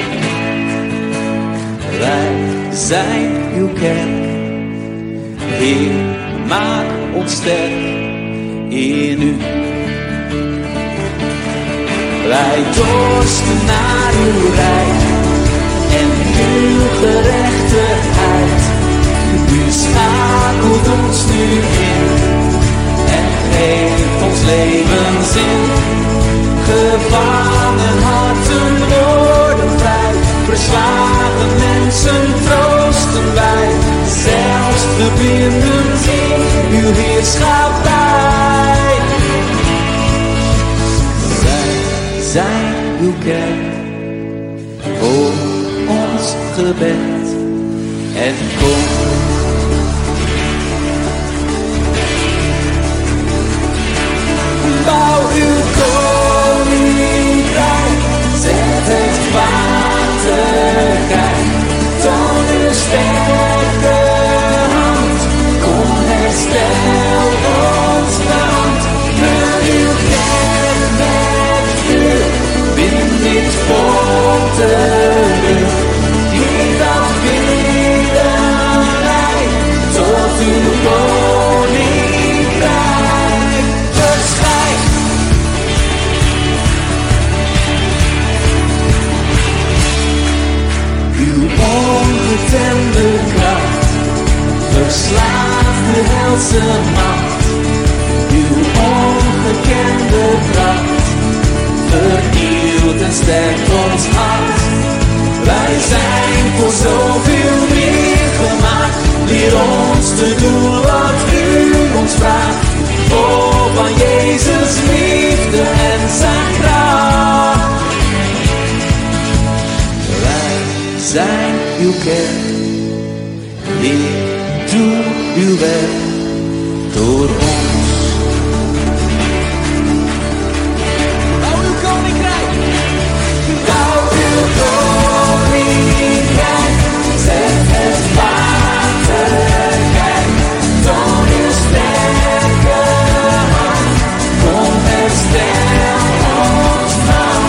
Wij zijn uw kerk, Heer, maak ons sterk in u. Wij dorsten naar uw rijk en uw gerechtigheid. U schakelt ons nu in en geeft ons leven zin. Gevangen harten worden vrij, verslagen mensen troosten wij. Zelfs de blinden zien uw heerschappij. Wij zijn uw kerk, hoor ons gebed en kom. Bouw uw koninkrijk, zet het water kijk. Toon uw sterke hand, kom herstel ons land. Vul uw kerk met vuur, bind dit volk terug. Die dat willen wij, tot uw koninkrijk verschijnt. Uw ongetemde kracht verslaat de helse macht. Uw ongekende kracht vernieuwt en sterkt ons hart. Wij zijn voor zoveel meer gemaakt. Leer ons te doen wat u ons vraagt. Vol van Jezus liefde en zijn kracht. Wij zijn uw kerk. Heer, doe uw werk door ons. Bouw uw koninkrijk. Bouw uw koninkrijk. Zet het water kijk. Toon uw sterke hand. Kom herstel ons land.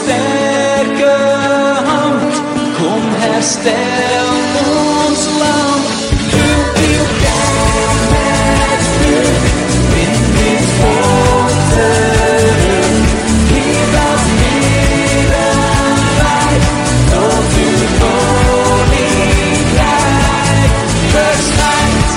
sterke hand, kom herstel ons land. Uw kern met vuur, in dit volk terug. Hier dat wereldwijd, tot uw koninkrijk verschijnt.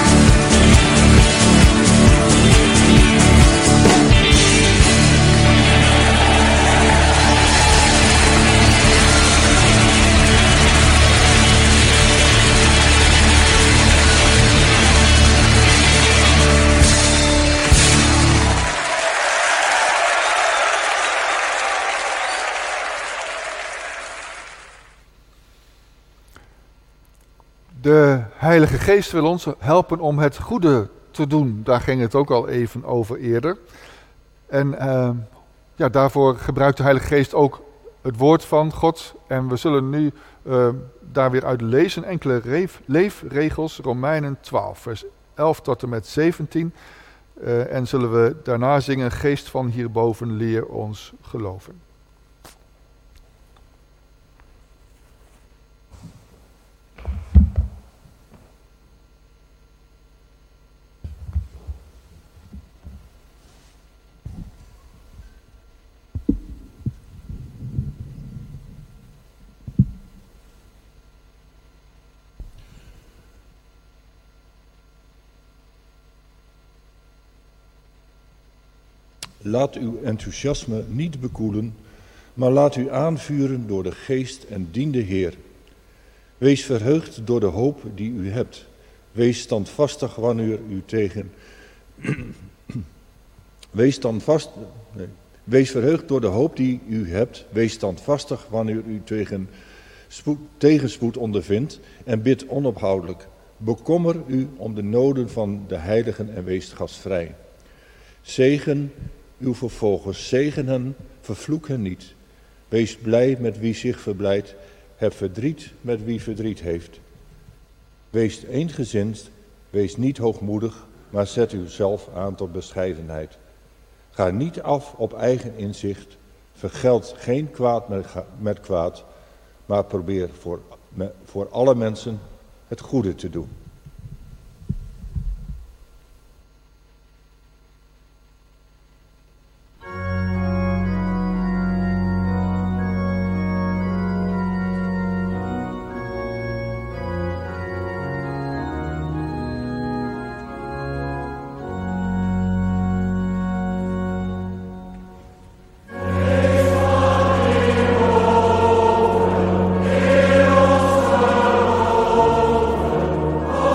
De Heilige Geest wil ons helpen om het goede te doen. Daar ging het ook al even over eerder. En daarvoor gebruikt de Heilige Geest ook het woord van God. En we zullen nu daar weer uit lezen enkele leefregels. Romeinen 12, vers 11 tot en met 17. En zullen we daarna zingen, Geest van hierboven, leer ons geloven. Laat uw enthousiasme niet bekoelen, maar laat u aanvuren door de Geest en dien de Heer. Wees verheugd door de hoop die u hebt. Wees standvastig wanneer u tegen... Wees verheugd door de hoop die u hebt. Wees standvastig wanneer u tegenspoed ondervindt en bid onophoudelijk. Bekommer u om de noden van de heiligen en wees gastvrij. Zegen uw vervolgers, zegen hen, vervloek hen niet. Wees blij met wie zich verblijdt, heb verdriet met wie verdriet heeft. Wees eensgezind, wees niet hoogmoedig, maar zet uzelf aan tot bescheidenheid. Ga niet af op eigen inzicht, vergeld geen kwaad met kwaad, maar probeer voor alle mensen het goede te doen. Oh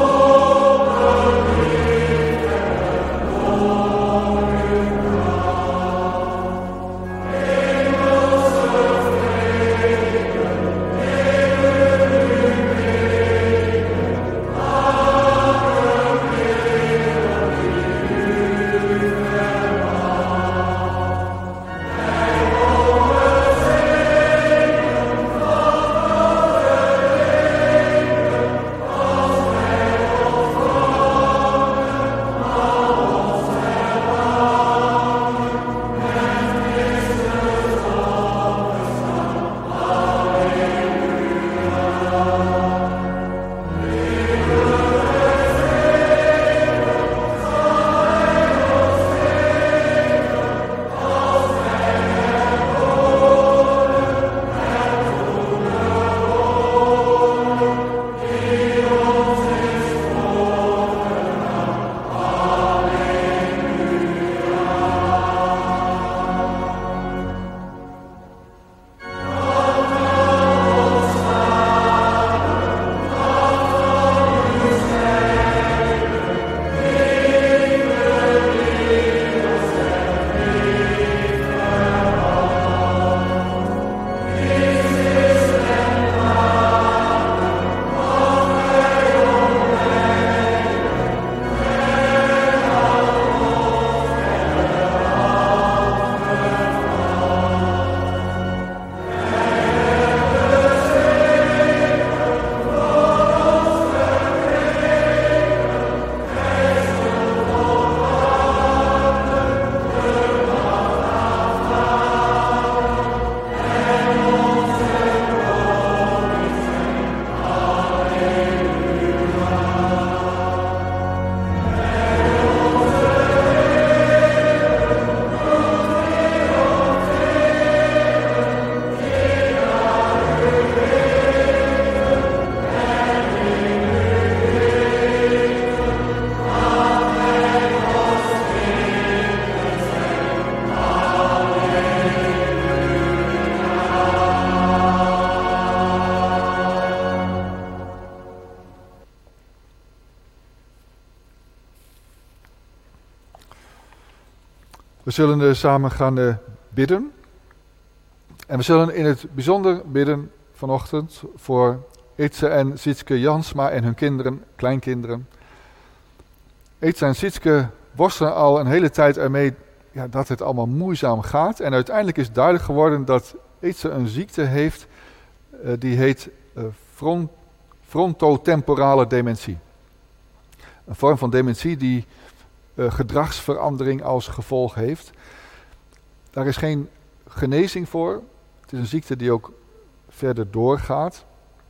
We zullen samen gaan bidden. En we zullen in het bijzonder bidden vanochtend voor Itse en Sietske Jansma en hun kinderen, kleinkinderen. Itse en Sietske worstelen al een hele tijd ermee dat het allemaal moeizaam gaat. En uiteindelijk is duidelijk geworden dat Itse een ziekte heeft, die heet frontotemporale dementie. Een vorm van dementie die gedragsverandering als gevolg heeft. Daar is geen genezing voor. Het is een ziekte die ook verder doorgaat.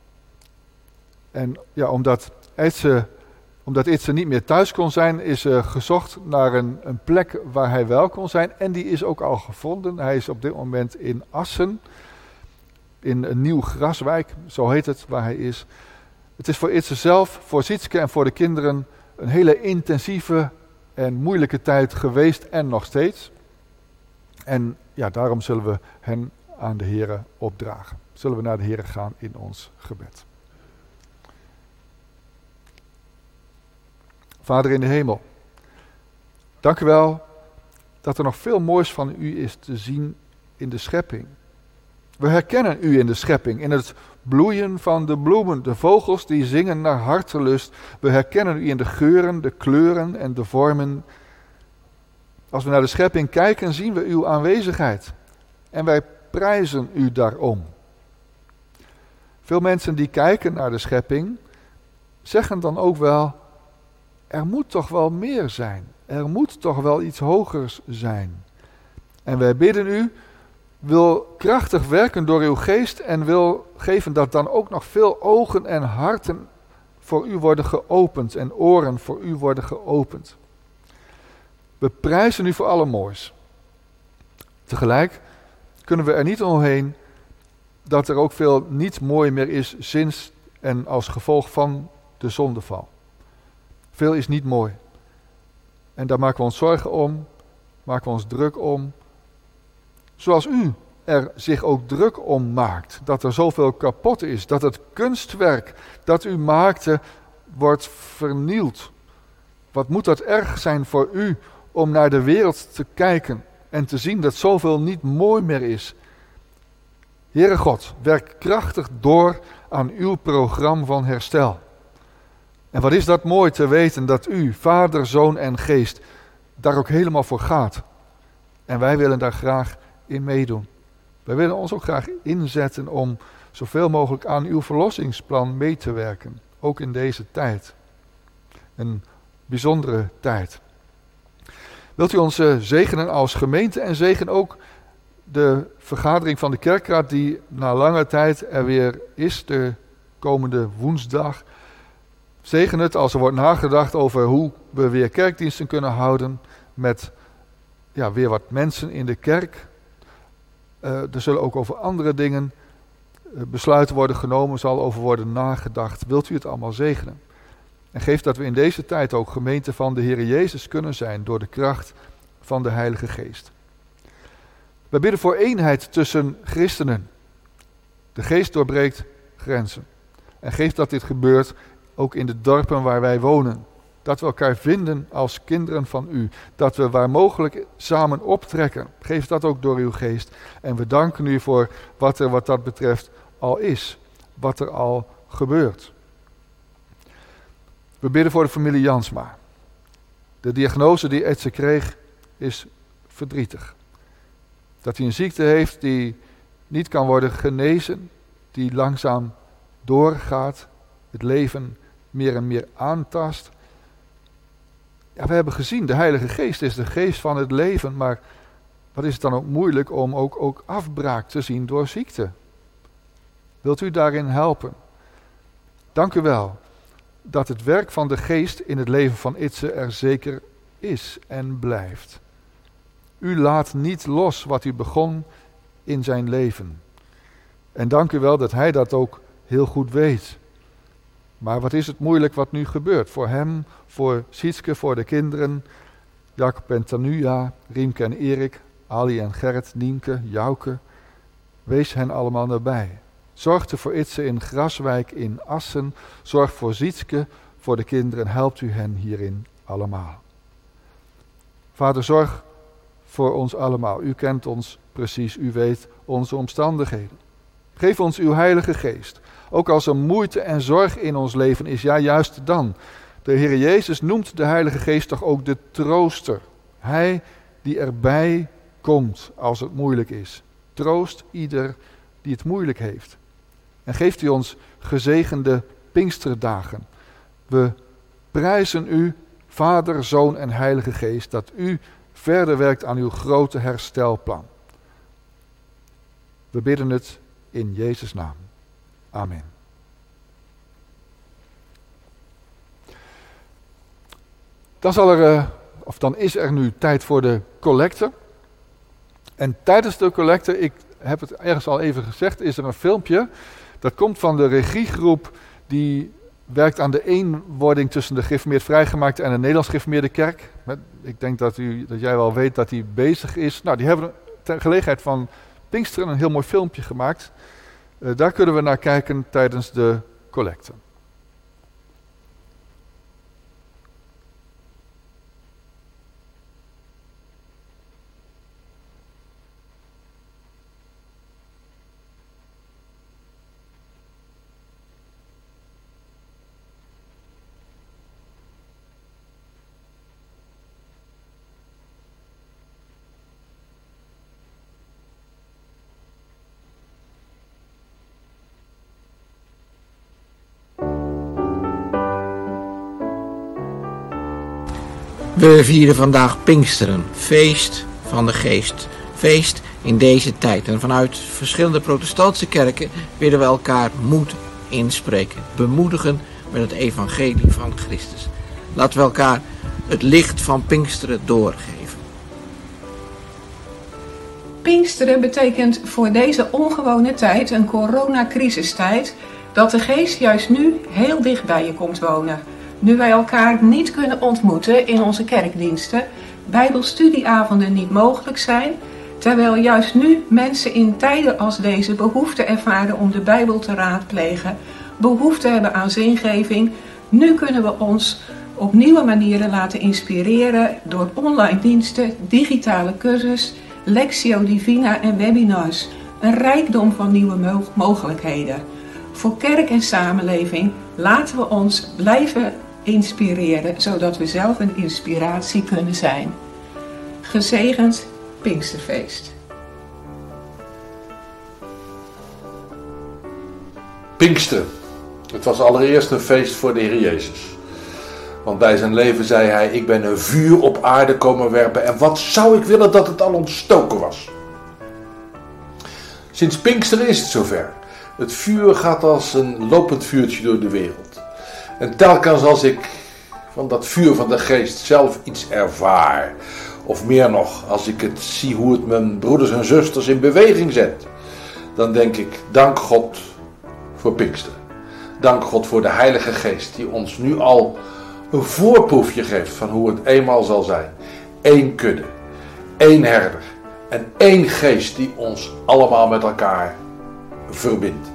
En ja, omdat Itse niet meer thuis kon zijn, is gezocht naar een plek waar hij wel kon zijn. En die is ook al gevonden. Hij is op dit moment in Assen, in een nieuw Graswijk, zo heet het, waar hij is. Het is voor Itse zelf, voor Sietske en voor de kinderen een hele intensieve en moeilijke tijd geweest en nog steeds. En ja, daarom zullen we hen aan de Here opdragen. Zullen we naar de Here gaan in ons gebed. Vader in de hemel, dank u wel dat er nog veel moois van u is te zien in de schepping. We herkennen u in de schepping, in het bloeien van de bloemen, de vogels die zingen naar hartelust. We herkennen u in de geuren, de kleuren en de vormen. Als we naar de schepping kijken, zien we uw aanwezigheid. En wij prijzen u daarom. Veel mensen die kijken naar de schepping, zeggen dan ook wel, er moet toch wel meer zijn. Er moet toch wel iets hogers zijn. En wij bidden u, wil krachtig werken door uw geest en wil geven dat dan ook nog veel ogen en harten voor u worden geopend en oren voor u worden geopend. We prijzen u voor alle moois. Tegelijk kunnen we er niet omheen dat er ook veel niet mooi meer is sinds en als gevolg van de zondeval. Veel is niet mooi. En daar maken we ons zorgen om, maken we ons druk om. Zoals u er zich ook druk om maakt. Dat er zoveel kapot is. Dat het kunstwerk dat u maakte wordt vernield. Wat moet dat erg zijn voor u om naar de wereld te kijken en te zien dat zoveel niet mooi meer is. Heere God, werk krachtig door aan uw programma van herstel. En wat is dat mooi te weten dat u, Vader, Zoon en Geest, daar ook helemaal voor gaat. En wij willen daar graag in meedoen. Wij willen ons ook graag inzetten om zoveel mogelijk aan uw verlossingsplan mee te werken. Ook in deze tijd. Een bijzondere tijd. Wilt u ons zegenen als gemeente en zegen ook de vergadering van de kerkraad die na lange tijd er weer is, de komende woensdag. Zegen het als er wordt nagedacht over hoe we weer kerkdiensten kunnen houden met weer wat mensen in de kerk. Er zullen ook over andere dingen besluiten worden genomen, zal over worden nagedacht. Wilt u het allemaal zegenen? En geef dat we in deze tijd ook gemeente van de Heer Jezus kunnen zijn door de kracht van de Heilige Geest. We bidden voor eenheid tussen christenen. De Geest doorbreekt grenzen. En geef dat dit gebeurt ook in de dorpen waar wij wonen. Dat we elkaar vinden als kinderen van u. Dat we waar mogelijk samen optrekken. Geef dat ook door uw Geest. En we danken u voor wat er wat dat betreft al is. Wat er al gebeurt. We bidden voor de familie Jansma. De diagnose die Etse kreeg is verdrietig. Dat hij een ziekte heeft die niet kan worden genezen. Die langzaam doorgaat. Het leven meer en meer aantast. Ja, we hebben gezien, de Heilige Geest is de geest van het leven. Maar wat is het dan ook moeilijk om ook afbraak te zien door ziekte. Wilt u daarin helpen? Dank u wel dat het werk van de Geest in het leven van Itse er zeker is en blijft. U laat niet los wat u begon in zijn leven. En dank u wel dat hij dat ook heel goed weet. Maar wat is het moeilijk wat nu gebeurt? Voor hem, voor Sietske, voor de kinderen, Jacob en Tanuja, Riemke en Erik, Ali en Gerrit, Nienke, Jouke. Wees hen allemaal nabij. Zorg er voor Itse in Graswijk in Assen. Zorg voor Sietske, voor de kinderen. Helpt u hen hierin allemaal. Vader, zorg voor ons allemaal. U kent ons precies, u weet onze omstandigheden. Geef ons uw Heilige Geest. Ook als er moeite en zorg in ons leven is, ja juist dan. De Heer Jezus noemt de Heilige Geest toch ook de trooster. Hij die erbij komt als het moeilijk is. Troost ieder die het moeilijk heeft. En geeft u ons gezegende Pinksterdagen. We prijzen u, Vader, Zoon en Heilige Geest, dat u verder werkt aan uw grote herstelplan. We bidden het in Jezus' naam. Amen. Dan is er nu tijd voor de collecte. En tijdens de collecte, ik heb het ergens al even gezegd, is er een filmpje. Dat komt van de regiegroep die werkt aan de eenwording tussen de gereformeerd vrijgemaakte en de Nederlands gereformeerde kerk. Ik denk dat jij wel weet dat die bezig is. Nou, die hebben ter gelegenheid van Pinksteren een heel mooi filmpje gemaakt. Daar kunnen we naar kijken tijdens de collecte. We vieren vandaag Pinksteren, feest van de geest. Feest in deze tijd. En vanuit verschillende protestantse kerken willen we elkaar moed inspreken. Bemoedigen met het evangelie van Christus. Laten we elkaar het licht van Pinksteren doorgeven. Pinksteren betekent voor deze ongewone tijd, een coronacrisistijd, dat de geest juist nu heel dicht bij je komt wonen. Nu wij elkaar niet kunnen ontmoeten in onze kerkdiensten, bijbelstudieavonden niet mogelijk zijn, terwijl juist nu mensen in tijden als deze behoefte ervaren om de Bijbel te raadplegen, behoefte hebben aan zingeving. Nu kunnen we ons op nieuwe manieren laten inspireren door online diensten, digitale cursus, Lectio Divina en webinars. Een rijkdom van nieuwe mogelijkheden. Voor kerk en samenleving laten we ons blijven inspireren, zodat we zelf een inspiratie kunnen zijn. Gezegend Pinksterfeest. Pinksteren. Het was allereerst een feest voor de Heer Jezus. Want bij zijn leven zei hij, ik ben een vuur op aarde komen werpen en wat zou ik willen dat het al ontstoken was. Sinds Pinksteren is het zover. Het vuur gaat als een lopend vuurtje door de wereld. En telkens als ik van dat vuur van de geest zelf iets ervaar, of meer nog, als ik het zie hoe het mijn broeders en zusters in beweging zet, dan denk ik, dank God voor Pinksteren. Dank God voor de Heilige Geest die ons nu al een voorproefje geeft van hoe het eenmaal zal zijn. 1 kudde, 1 herder en 1 geest die ons allemaal met elkaar verbindt.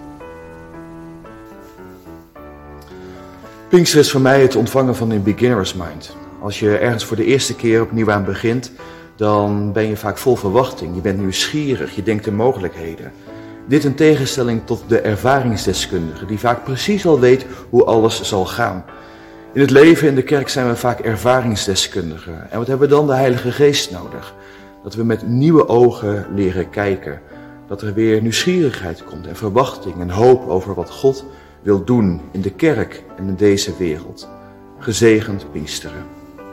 Pinkster is voor mij het ontvangen van een beginner's mind. Als je ergens voor de eerste keer opnieuw aan begint, dan ben je vaak vol verwachting. Je bent nieuwsgierig, je denkt in mogelijkheden. Dit in tegenstelling tot de ervaringsdeskundige, die vaak precies al weet hoe alles zal gaan. In het leven in de kerk zijn we vaak ervaringsdeskundigen. En wat hebben we dan? De Heilige Geest nodig. Dat we met nieuwe ogen leren kijken. Dat er weer nieuwsgierigheid komt en verwachting en hoop over wat God wil doen in de kerk en in deze wereld. Gezegend Pinksteren.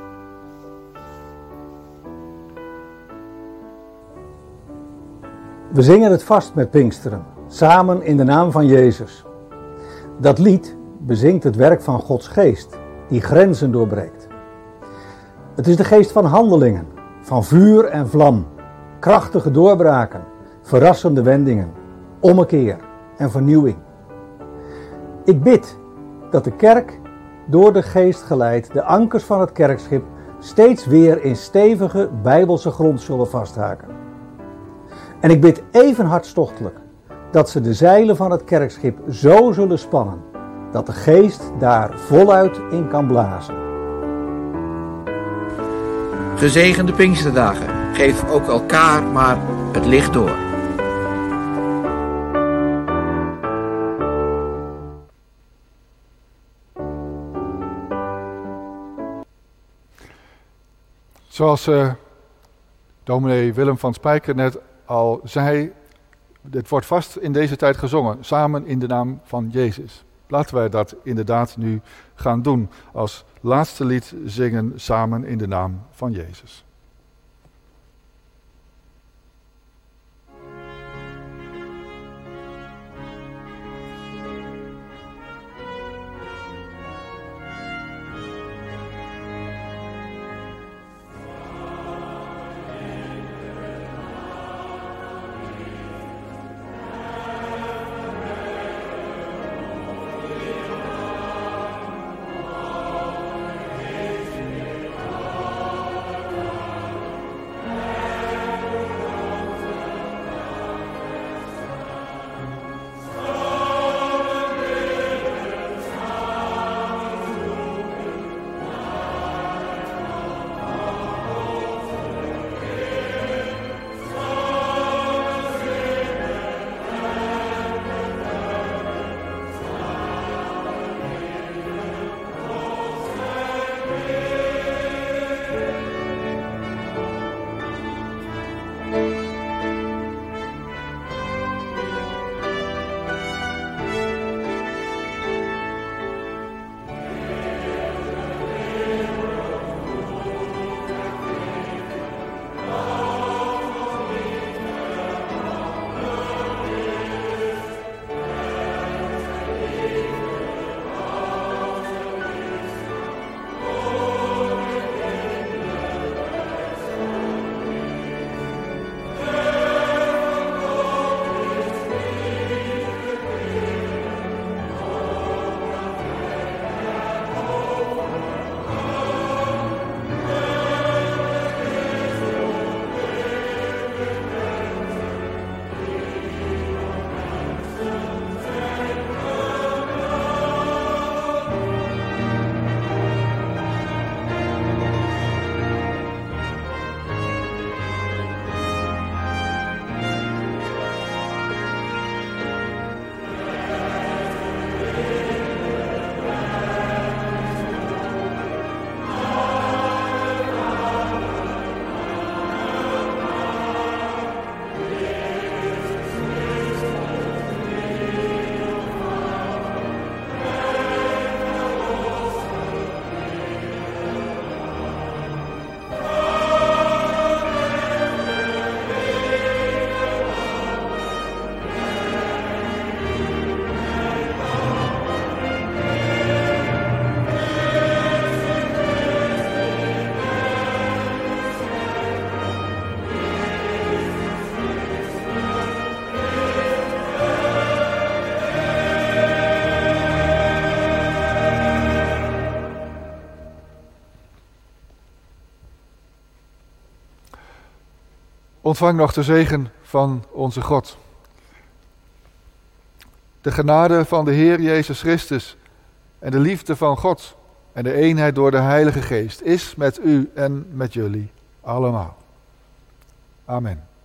We zingen het vast met Pinksteren, samen in de naam van Jezus. Dat lied bezingt het werk van Gods geest, die grenzen doorbreekt. Het is de geest van handelingen, van vuur en vlam, krachtige doorbraken, verrassende wendingen, ommekeer en vernieuwing. Ik bid dat de kerk, door de geest geleid, de ankers van het kerkschip steeds weer in stevige bijbelse grond zullen vasthaken. En ik bid even hartstochtelijk dat ze de zeilen van het kerkschip zo zullen spannen, dat de geest daar voluit in kan blazen. Gezegende Pinksterdagen. Geef ook elkaar maar het licht door. Zoals dominee Willem van Spijker net al zei, het wordt vast in deze tijd gezongen, samen in de naam van Jezus. Laten wij dat inderdaad nu gaan doen, als laatste lied zingen samen in de naam van Jezus. Ontvang nog de zegen van onze God. De genade van de Heer Jezus Christus en de liefde van God en de eenheid door de Heilige Geest is met u en met jullie allemaal. Amen.